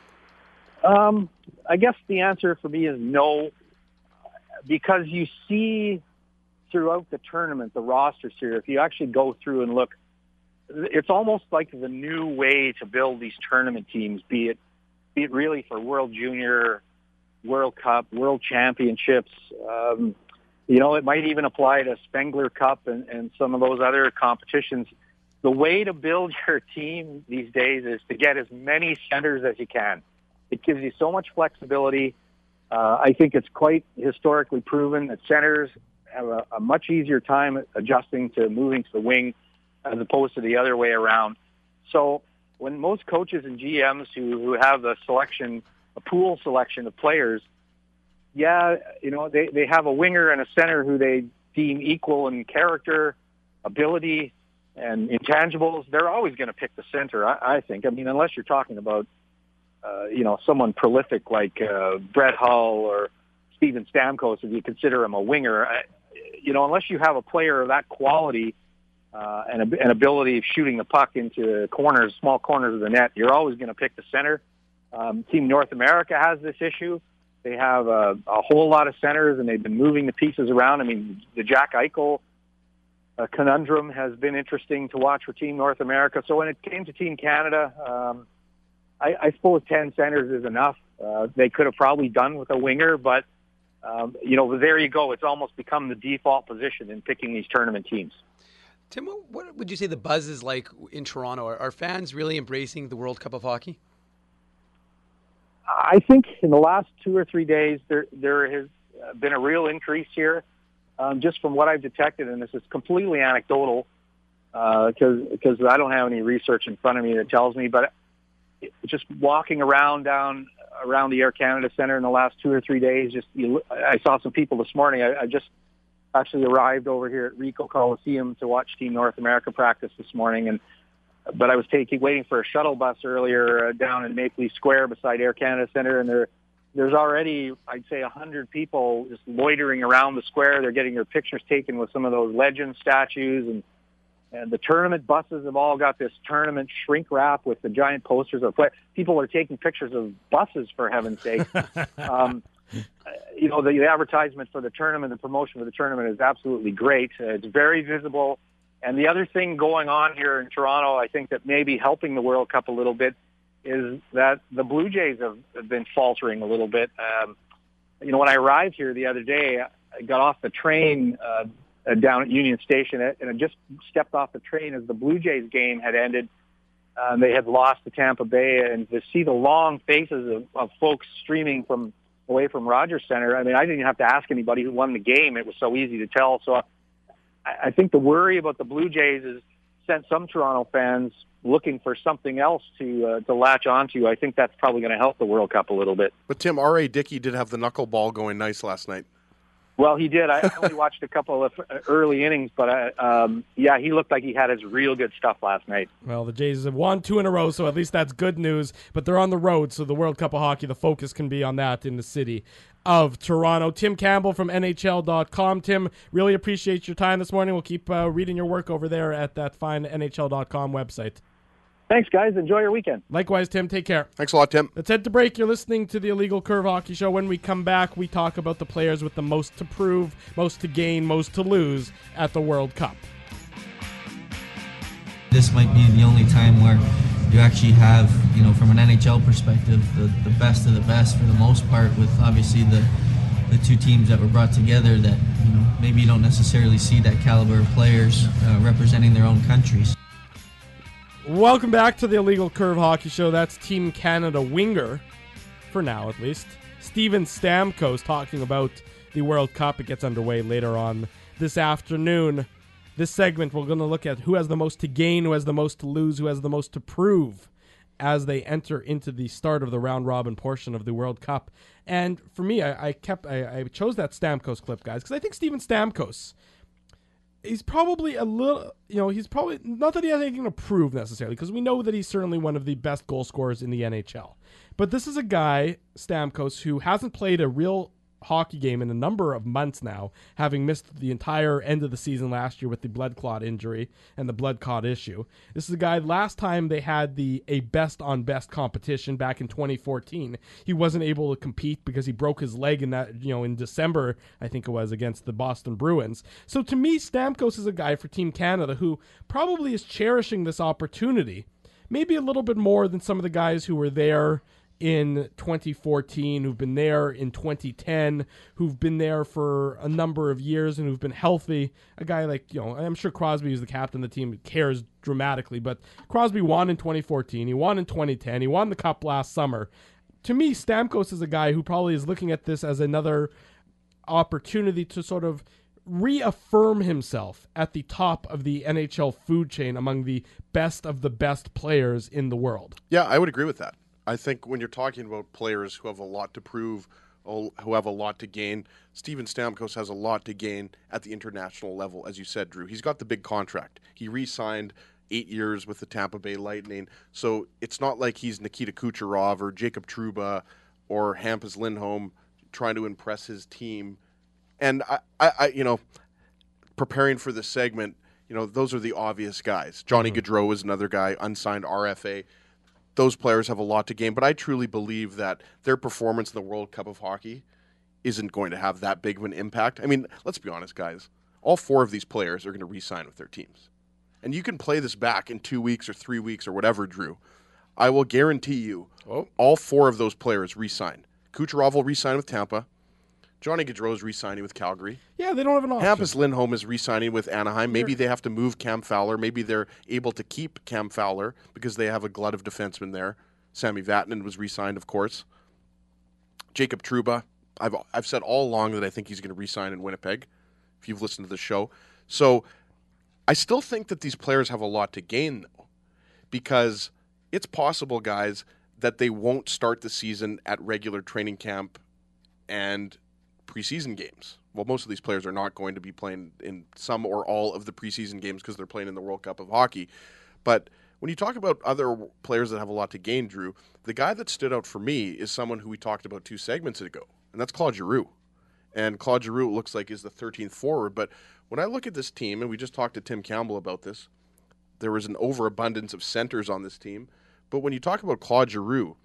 K: Um, I guess the answer for me is no, because you see throughout the tournament, the rosters here, if you actually go through and look, it's almost like the new way to build these tournament teams, be it, be it really for World Junior, World Cup, World Championships. Um, You know, it might even apply to Spengler Cup and, and some of those other competitions. The way to build your team these days is to get as many centers as you can. It gives you so much flexibility. Uh, I think it's quite historically proven that centers have a, a much easier time adjusting to moving to the wing as opposed to the other way around. So when most coaches and G Ms who, who have a selection, a pool selection of players, yeah, you know, they, they have a winger and a center who they deem equal in character, ability, and intangibles. They're always going to pick the center, I, I think. I mean, unless you're talking about, uh, you know, someone prolific like uh, Brett Hull or Steven Stamkos, if you consider him a winger. I, you know, unless you have a player of that quality uh, and a, an ability of shooting the puck into corners, small corners of the net, you're always going to pick the center. Um, Team North America has this issue. They have a, a whole lot of centers, and they've been moving the pieces around. I mean, the Jack Eichel uh, conundrum has been interesting to watch for Team North America. So when it came to Team Canada, um, I, I suppose ten centers is enough. Uh, they could have probably done with a winger, but, um, you know, there you go. It's almost become the default position in picking these tournament teams.
H: Tim, what, what would you say the buzz is like in Toronto? Are, are fans really embracing the World Cup of Hockey?
K: I think in the last two or three days, there there has been a real increase here, um, just from what I've detected, and this is completely anecdotal, because uh, because I don't have any research in front of me that tells me, but just walking around down around the Air Canada Centre in the last two or three days, just you, I saw some people this morning. I, I just actually arrived over here at Ricoh Coliseum to watch Team North America practice this morning, and but I was taking waiting for a shuttle bus earlier uh, down in Maple Leaf Square beside Air Canada Centre, and there there's already, I'd say, a hundred people just loitering around the square. They're getting their pictures taken with some of those legend statues, and and the tournament buses have all got this tournament shrink wrap with the giant posters of play. People are taking pictures of buses, for heaven's sake. um, you know, the, the advertisement for the tournament, the promotion for the tournament is absolutely great. Uh, it's very visible. And the other thing going on here in Toronto, I think that may be helping the World Cup a little bit, is that the Blue Jays have, have been faltering a little bit. Um, you know, when I arrived here the other day, I got off the train uh, down at Union Station, and I just stepped off the train as the Blue Jays game had ended. Um, they had lost to Tampa Bay, and to see the long faces of, of folks streaming from away from Rogers Centre, I mean, I didn't have to ask anybody who won the game. It was so easy to tell. So I, I think the worry about the Blue Jays has sent some Toronto fans looking for something else to uh, to latch onto. I think that's probably going to help the World Cup a little bit.
G: But Tim, R A. Dickey did have the knuckleball going nice last night.
K: Well, he did. I only watched a couple of early innings, but I, um, yeah, he looked like he had his real good stuff last night.
F: Well, the Jays have won two in a row, so at least that's good news. But they're on the road, so the World Cup of Hockey, the focus can be on that in the city of Toronto. Tim Campbell from N H L dot com. Tim, really appreciate your time this morning. We'll keep uh, reading your work over there at that fine N H L dot com website.
K: Thanks, guys. Enjoy your weekend.
F: Likewise, Tim. Take care.
G: Thanks a lot, Tim.
F: Let's head to break. You're listening to the Illegal Curve Hockey Show. When we come back, we talk about the players with the most to prove, most to gain, most to lose at the World Cup.
L: This might be the only time where you actually have, you know, from an N H L perspective, the, the best of the best for the most part, with obviously the the two teams that were brought together that, you know, maybe you don't necessarily see that caliber of players uh, representing their own countries.
F: Welcome back to the Illegal Curve Hockey Show. That's Team Canada winger, for now at least, Steven Stamkos, talking about the World Cup. It gets underway later on this afternoon. This segment, we're going to look at who has the most to gain, who has the most to lose, who has the most to prove as they enter into the start of the round-robin portion of the World Cup. And for me, I, I kept I, I chose that Stamkos clip, guys, because I think Steven Stamkos, he's probably a little, you know, he's probably, not that he has anything to prove necessarily, because we know that he's certainly one of the best goal scorers in the N H L. But this is a guy, Stamkos, who hasn't played a real hockey game in a number of months now, having missed the entire end of the season last year with the blood clot injury and the blood clot issue. This is a guy, last time they had the a best on best competition back in twenty fourteen, he wasn't able to compete because he broke his leg in that, you know, in December, I think it was, against the Boston Bruins. So to me, Stamkos is a guy for Team Canada who probably is cherishing this opportunity, maybe a little bit more than some of the guys who were there in twenty fourteen, who've been there in twenty ten, who've been there for a number of years and who've been healthy. A guy like, you know, I'm sure Crosby, who's the captain of the team, cares dramatically, but Crosby won in twenty fourteen, he won in twenty ten, he won the Cup last summer. To me, Stamkos is a guy who probably is looking at this as another opportunity to sort of reaffirm himself at the top of the N H L food chain among the best of the best players in the world.
G: Yeah, I would agree with that. I think when you're talking about players who have a lot to prove, who have a lot to gain, Steven Stamkos has a lot to gain at the international level, as you said, Drew. He's got the big contract. He re-signed eight years with the Tampa Bay Lightning, so it's not like he's Nikita Kucherov or Jacob Trouba or Hampus Lindholm trying to impress his team. And, I, I, I you know, preparing for this segment, you know, those are the obvious guys. Johnny mm-hmm. Gaudreau is another guy, unsigned R F A. Those players have a lot to gain, but I truly believe that their performance in the World Cup of Hockey isn't going to have that big of an impact. I mean, let's be honest, guys. All four of these players are going to re-sign with their teams. And you can play this back in two weeks or three weeks or whatever, Drew. I will guarantee you oh. all four of those players re-sign. Kucherov will re-sign with Tampa. Johnny Gaudreau is re-signing with Calgary.
F: Yeah, they don't have an option.
G: Hampus Lindholm is re-signing with Anaheim. Maybe they have to move Cam Fowler. Maybe they're able to keep Cam Fowler because they have a glut of defensemen there. Sami Vatanen was re-signed, of course. Jacob Trouba. I've I've said all along that I think he's going to re-sign in Winnipeg, if you've listened to the show. So I still think that these players have a lot to gain, though, because it's possible, guys, that they won't start the season at regular training camp and preseason games. Well, most of these players are not going to be playing in some or all of the preseason games because they're playing in the World Cup of Hockey. But when you talk about other players that have a lot to gain, Drew, the guy that stood out for me is someone who we talked about two segments ago, and that's Claude Giroux. And Claude Giroux, it looks like, is the thirteenth forward. But when I look at this team, and we just talked to Tim Campbell about this, there was an overabundance of centers on this team. But when you talk about Claude Giroux,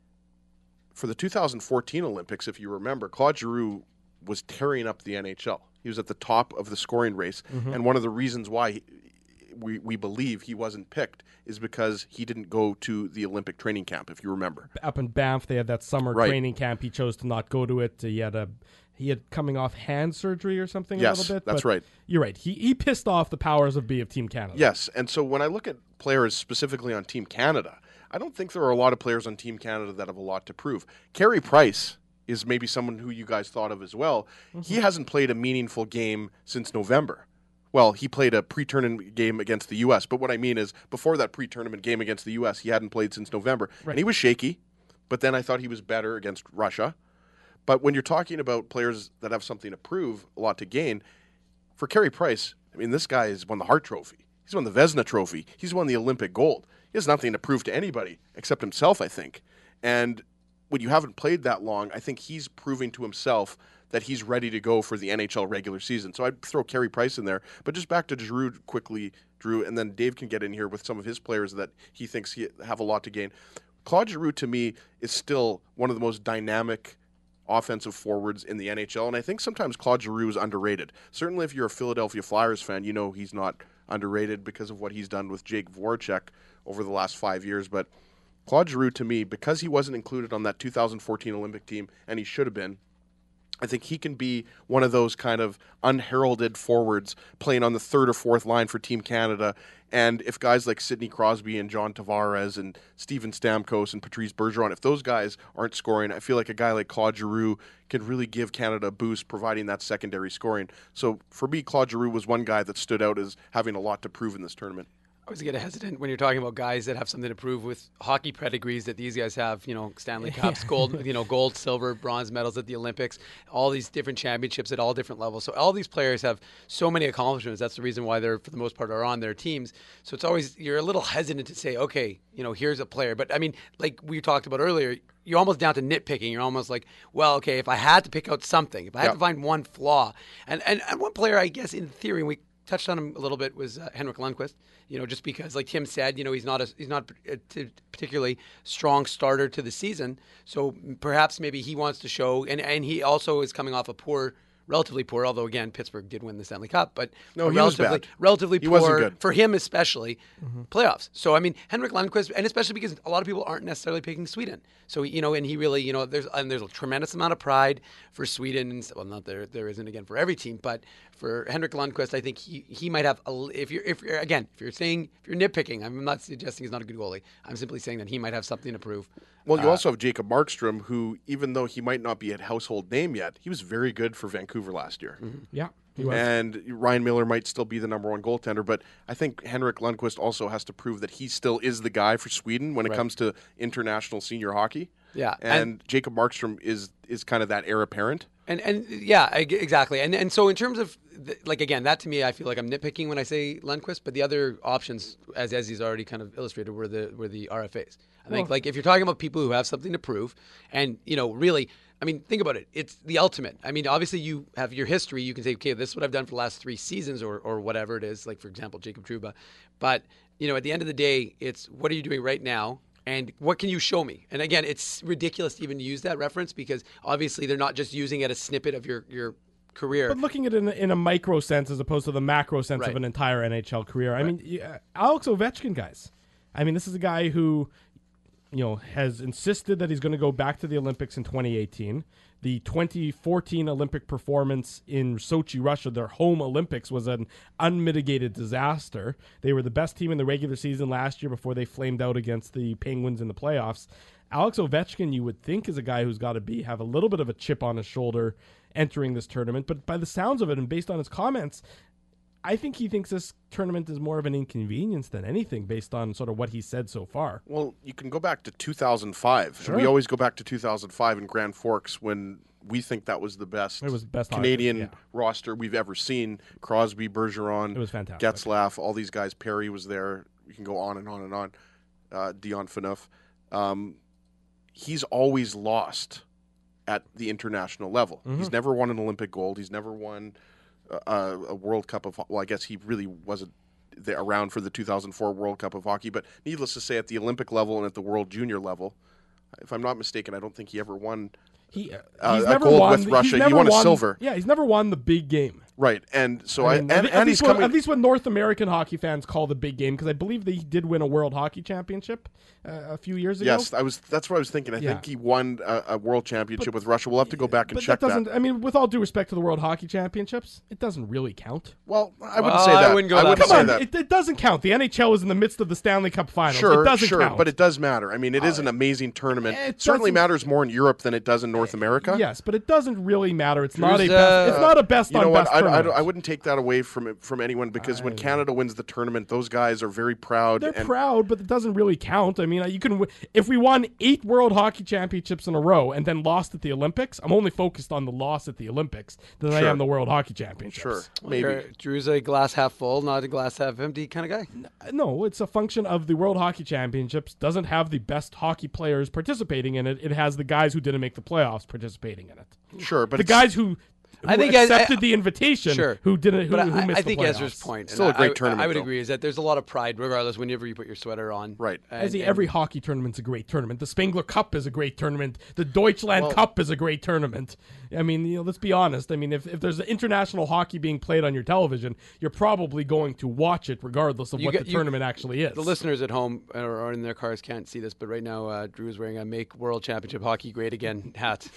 G: for the two thousand fourteen Olympics, if you remember, Claude Giroux was tearing up the N H L. He was at the top of the scoring race. Mm-hmm. And one of the reasons why he, we, we believe he wasn't picked is because he didn't go to the Olympic training camp, if you remember.
F: Up in Banff, they had that summer
G: right.
F: training camp. He chose to not go to it. He had a he had coming off hand surgery or something
G: yes,
F: a little bit.
G: That's
F: but
G: right.
F: You're right. He he pissed off the powers of be of Team Canada.
G: Yes, and so when I look at players specifically on Team Canada, I don't think there are a lot of players on Team Canada that have a lot to prove. Carey Price is maybe someone who you guys thought of as well. Mm-hmm. He hasn't played a meaningful game since November. Well, he played a pre-tournament game against the U S, but what I mean is before that pre-tournament game against the U S, he hadn't played since November. Right. And he was shaky, but then I thought he was better against Russia. But when you're talking about players that have something to prove, a lot to gain, for Carey Price, I mean, this guy has won the Hart Trophy. He's won the Vezina Trophy. He's won the Olympic gold. He has nothing to prove to anybody except himself, I think. And when you haven't played that long, I think he's proving to himself that he's ready to go for the N H L regular season. So I'd throw Carey Price in there. But just back to Giroux quickly, Drew, and then Dave can get in here with some of his players that he thinks he have a lot to gain. Claude Giroux, to me, is still one of the most dynamic offensive forwards in the N H L, and I think sometimes Claude Giroux is underrated. Certainly if you're a Philadelphia Flyers fan, you know he's not underrated because of what he's done with Jake Voracek over the last five years, but Claude Giroux, to me, because he wasn't included on that two thousand fourteen Olympic team, and he should have been, I think he can be one of those kind of unheralded forwards playing on the third or fourth line for Team Canada. And if guys like Sidney Crosby and John Tavares and Steven Stamkos and Patrice Bergeron, if those guys aren't scoring, I feel like a guy like Claude Giroux can really give Canada a boost, providing that secondary scoring. So for me, Claude Giroux was one guy that stood out as having a lot to prove in this tournament.
H: I always get hesitant when you're talking about guys that have something to prove with hockey pedigrees that these guys have, you know, Stanley Cups, gold, you know, gold, silver, bronze medals at the Olympics, all these different championships at all different levels. So all these players have so many accomplishments. That's the reason why they're, for the most part, are on their teams. So it's always, you're a little hesitant to say, okay, you know, here's a player. But I mean, like we talked about earlier, you're almost down to nitpicking. You're almost like, well, okay, if I had to pick out something, if I had
G: yep.
H: to find one flaw, and, and, and one player, I guess, in theory, we touched on him a little bit, was uh, Henrik Lundqvist. You know, just because, like Tim said, you know, he's not a he's not a t- particularly strong starter to the season. So perhaps maybe he wants to show, and, and he also is coming off a poor, relatively poor. Although again, Pittsburgh did win the Stanley Cup, but
G: no, he
H: relatively
G: was bad.
H: relatively
G: he
H: poor
G: wasn't good.
H: for him, especially
F: mm-hmm.
H: playoffs. So I mean, Henrik Lundqvist, and especially because a lot of people aren't necessarily picking Sweden. So you know, and he really, you know, there's and there's a tremendous amount of pride for Sweden. And, well, not there there isn't again for every team, but for Henrik Lundqvist, I think he, he might have a, if you're if you're again if you're saying if you're nitpicking, I'm not suggesting he's not a good goalie. I'm simply saying that he might have something to prove.
G: Well, you
H: uh,
G: also have Jacob Markstrom, who, even though he might not be a household name yet, he was very good for Vancouver last year.
H: Mm-hmm.
F: Yeah, he was.
G: And Ryan Miller might still be the number one goaltender, but I think Henrik Lundqvist also has to prove that he still is the guy for Sweden when it
F: right.
G: comes to international senior hockey.
H: Yeah,
G: and,
H: and
G: Jacob Markstrom is is kind of that heir apparent.
H: And and yeah, exactly. And and so in terms of the, like again, that to me, I feel like I'm nitpicking when I say Lundqvist, but the other options, as as he's already kind of illustrated, were the were the R F As. I think
F: well,
H: like if you're talking about people who have something to prove, and you know, really, I mean, think about it. It's the ultimate. I mean, obviously you have your history. You can say, okay, this is what I've done for the last three seasons, or or whatever it is. Like for example, Jacob Trouba. But you know, at the end of the day, it's what are you doing right now? And what can you show me? And again, it's ridiculous to even use that reference because obviously they're not just using it as a snippet of your, your career.
F: But looking at it in a, in a micro sense as opposed to the macro sense
H: right.
F: of an entire N H L career. I
H: right.
F: mean, yeah, Alex Ovechkin, guys. I mean, this is a guy who, you know, has insisted that he's going to go back to the Olympics in twenty eighteen. The twenty fourteen Olympic performance in Sochi, Russia, their home Olympics, was an unmitigated disaster. They were the best team in the regular season last year before they flamed out against the Penguins in the playoffs. Alex Ovechkin, you would think, is a guy who's got to be have a little bit of a chip on his shoulder entering this tournament. But by the sounds of it and based on his comments, I think he thinks this tournament is more of an inconvenience than anything based on sort of what he said so far.
G: Well, you can go back to two thousand five.
F: Sure.
G: And we always go back to two thousand five in Grand Forks when we think that was the best,
F: it was the best
G: Canadian
F: hockey, yeah.
G: roster we've ever seen. Crosby, Bergeron,
F: it was fantastic.
G: Getzlaff, all these guys. Perry was there. You can go on and on and on. Uh, Dion Phaneuf. Um, he's always lost at the international level.
F: Mm-hmm.
G: He's never won an Olympic gold. He's never won a, a World Cup of, well, I guess he really wasn't there around for the two thousand four World Cup of Hockey, but needless to say, at the Olympic level and at the World Junior level, if I'm not mistaken, I don't think he ever won
F: he, uh,
G: uh,
F: he's
G: a
F: never
G: gold
F: won,
G: with Russia.
F: He
G: won
F: won
G: a silver.
F: Yeah, he's never won the big game.
G: Right, and so
F: I
G: I,
F: mean,
G: and,
F: at,
G: and
F: least
G: he's
F: what,
G: coming.
F: at least what North American hockey fans call the big game, because I believe that he did win a World Hockey Championship uh, a few years ago.
G: Yes, I was. That's what I was thinking. I
F: Yeah.
G: think he won a, a World Championship
F: But-
G: with Russia. We'll have to go back and
F: But
G: check
F: that doesn't.
G: that.
F: I mean, with all due respect to the World Hockey Championships, it doesn't really count.
G: Well, I wouldn't
H: Well,
G: say
H: I
G: that.
H: wouldn't go
G: I
H: that
G: wouldn't
F: Come
G: say
F: on,
G: that.
F: it, it doesn't count. The N H L is in the midst of the Stanley Cup Finals.
G: Sure,
F: it doesn't
G: sure,
F: count.
G: but it does matter. I mean, it is an amazing tournament.
F: it
G: It certainly
F: doesn't-
G: matters more in Europe than it does in North America.
F: Yes, but it doesn't really matter. It's not a
H: Drew's,
F: best.
H: uh,
F: It's not a best
G: You
F: on
G: know what?
F: best
G: I, I,
F: tournament.
G: I wouldn't take that away from it, from anyone because when Canada wins the tournament, those guys are very proud.
F: They're
G: and
F: proud, but it doesn't really count. I mean, you can w- if we won eight World Hockey Championships in a row and then lost at the Olympics, I'm only focused on the loss at the Olympics than I
G: Sure.
F: am the World Hockey Championships.
G: Sure,
H: Well,
G: maybe.
H: you're- Drew's a glass half full, not a glass half empty kind of guy.
F: No, it's a function of the World Hockey Championships doesn't have the best hockey players participating in it. It has the guys who didn't make the playoffs participating in it.
G: Sure, but
F: the
G: it's-
F: guys who, who
H: I think I-
F: accepted
H: I-
F: the invitation,
H: Sure.
F: who didn't, who,
H: But
F: who
H: I,
F: missed
H: I think
F: the playoffs.
H: Ezra's point,
G: Still
H: and
G: a great
H: I,
G: tournament,
H: I would
G: though.
H: agree, is that there's a lot of pride regardless whenever you put your sweater on.
G: Right.
H: And-
F: Ezzy,
H: and-
F: every hockey tournament's a great tournament. The Spengler Cup is a great tournament. The Deutschland
G: Well-
F: Cup is a great tournament. I mean, you know, let's be honest. I mean, if, if there's international hockey being played on your television, you're probably going to watch it regardless of
H: You
F: what
H: get-
F: the
H: you-
F: tournament actually is.
H: The listeners at home or, or in their cars can't see this, but right now uh, Drew is wearing a "Make World Championship Hockey Great Again" hat.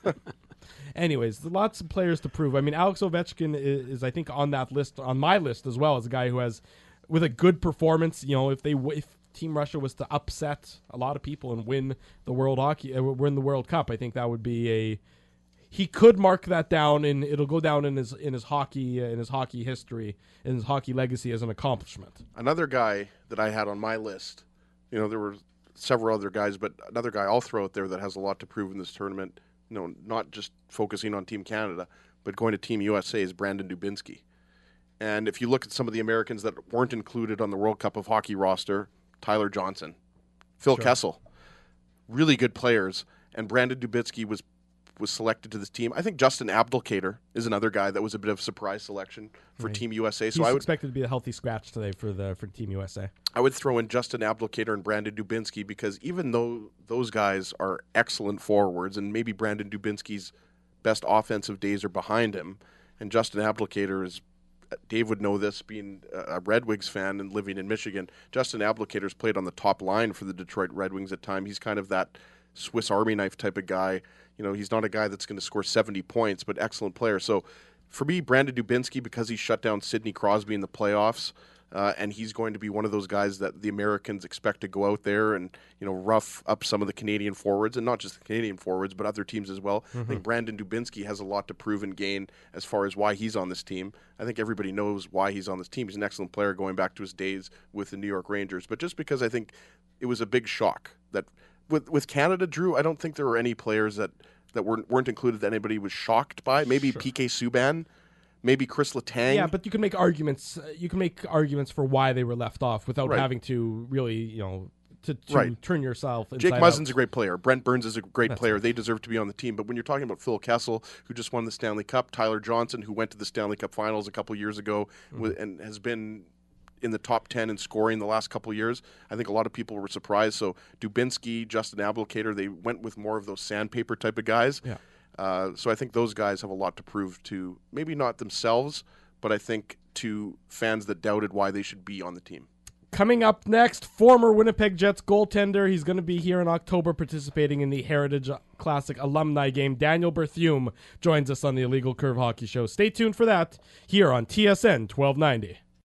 F: Anyways, lots of players to prove. I mean, Alex Ovechkin is, is, I think, on that list, on my list as well, as a guy who has, with a good performance. You know, if they w- if Team Russia was to upset a lot of people and win the World Hockey, uh, win the World Cup, I think that would be a. He could mark that down, and it'll go down in his in his hockey uh, in his hockey history, in his hockey legacy as an accomplishment.
G: Another guy that I had on my list, you know, there were several other guys, but another guy I'll throw out there that has a lot to prove in this tournament, you know, not just focusing on Team Canada, but going to Team U S A is Brandon Dubinsky. And if you look at some of the Americans that weren't included on the World Cup of Hockey roster, Tyler Johnson, Phil
F: Sure.
G: Kessel, really good players, and Brandon Dubinsky was was selected to this team. I think Justin Abdelkader is another guy that was a bit of a surprise selection for
F: Right.
G: Team U S A. So
F: He's
G: I would
F: expected to be a healthy scratch today for the for Team U S A.
G: I would throw in Justin Abdelkader and Brandon Dubinsky because even though those guys are excellent forwards, and maybe Brandon Dubinsky's best offensive days are behind him, and Justin Abdelkader is, Dave would know this, being a Red Wings fan and living in Michigan, Justin Abdelkader's played on the top line for the Detroit Red Wings at times. He's kind of that Swiss Army knife type of guy. You know, he's not a guy that's going to score seventy points, but excellent player. So for me, Brandon Dubinsky, because he shut down Sidney Crosby in the playoffs, uh, and he's going to be one of those guys that the Americans expect to go out there and, you know, rough up some of the Canadian forwards, and not just the Canadian forwards, but other teams as well.
F: Mm-hmm.
G: I think Brandon Dubinsky has a lot to prove and gain as far as why he's on this team. I think everybody knows why he's on this team. He's an excellent player going back to his days with the New York Rangers. But just because I think it was a big shock that with with Canada, Drew, I don't think there were any players that, that weren't, weren't included that anybody was shocked by. Maybe
F: Sure.
G: P K Subban, maybe Chris Letang.
F: Yeah, but you can make arguments. Uh, you can make arguments for why they were left off without
G: Right.
F: having to really, you know, to, to
G: Right.
F: turn yourself.
G: Jake
F: inside
G: Muzzin's
F: out.
G: a great player. Brent Burns is a great
F: That's
G: player.
F: right.
G: They deserve to be on the team. But when you're talking about Phil Kessel, who just won the Stanley Cup, Tyler Johnson, who went to the Stanley Cup Finals a couple years ago
F: Mm-hmm.
G: with, and has been in the top ten in scoring the last couple of years, I think a lot of people were surprised. So Dubinsky, Justin Abdelkader, they went with more of those sandpaper type of guys.
F: Yeah.
G: Uh, so I think those guys have a lot to prove to maybe not themselves, but I think to fans that doubted why they should be on the team.
F: Coming up next, former Winnipeg Jets goaltender. He's going to be here in October participating in the Heritage Classic alumni game. Daniel Berthiaume joins us on the Illegal Curve Hockey Show. Stay tuned for that here on T S N twelve ninety.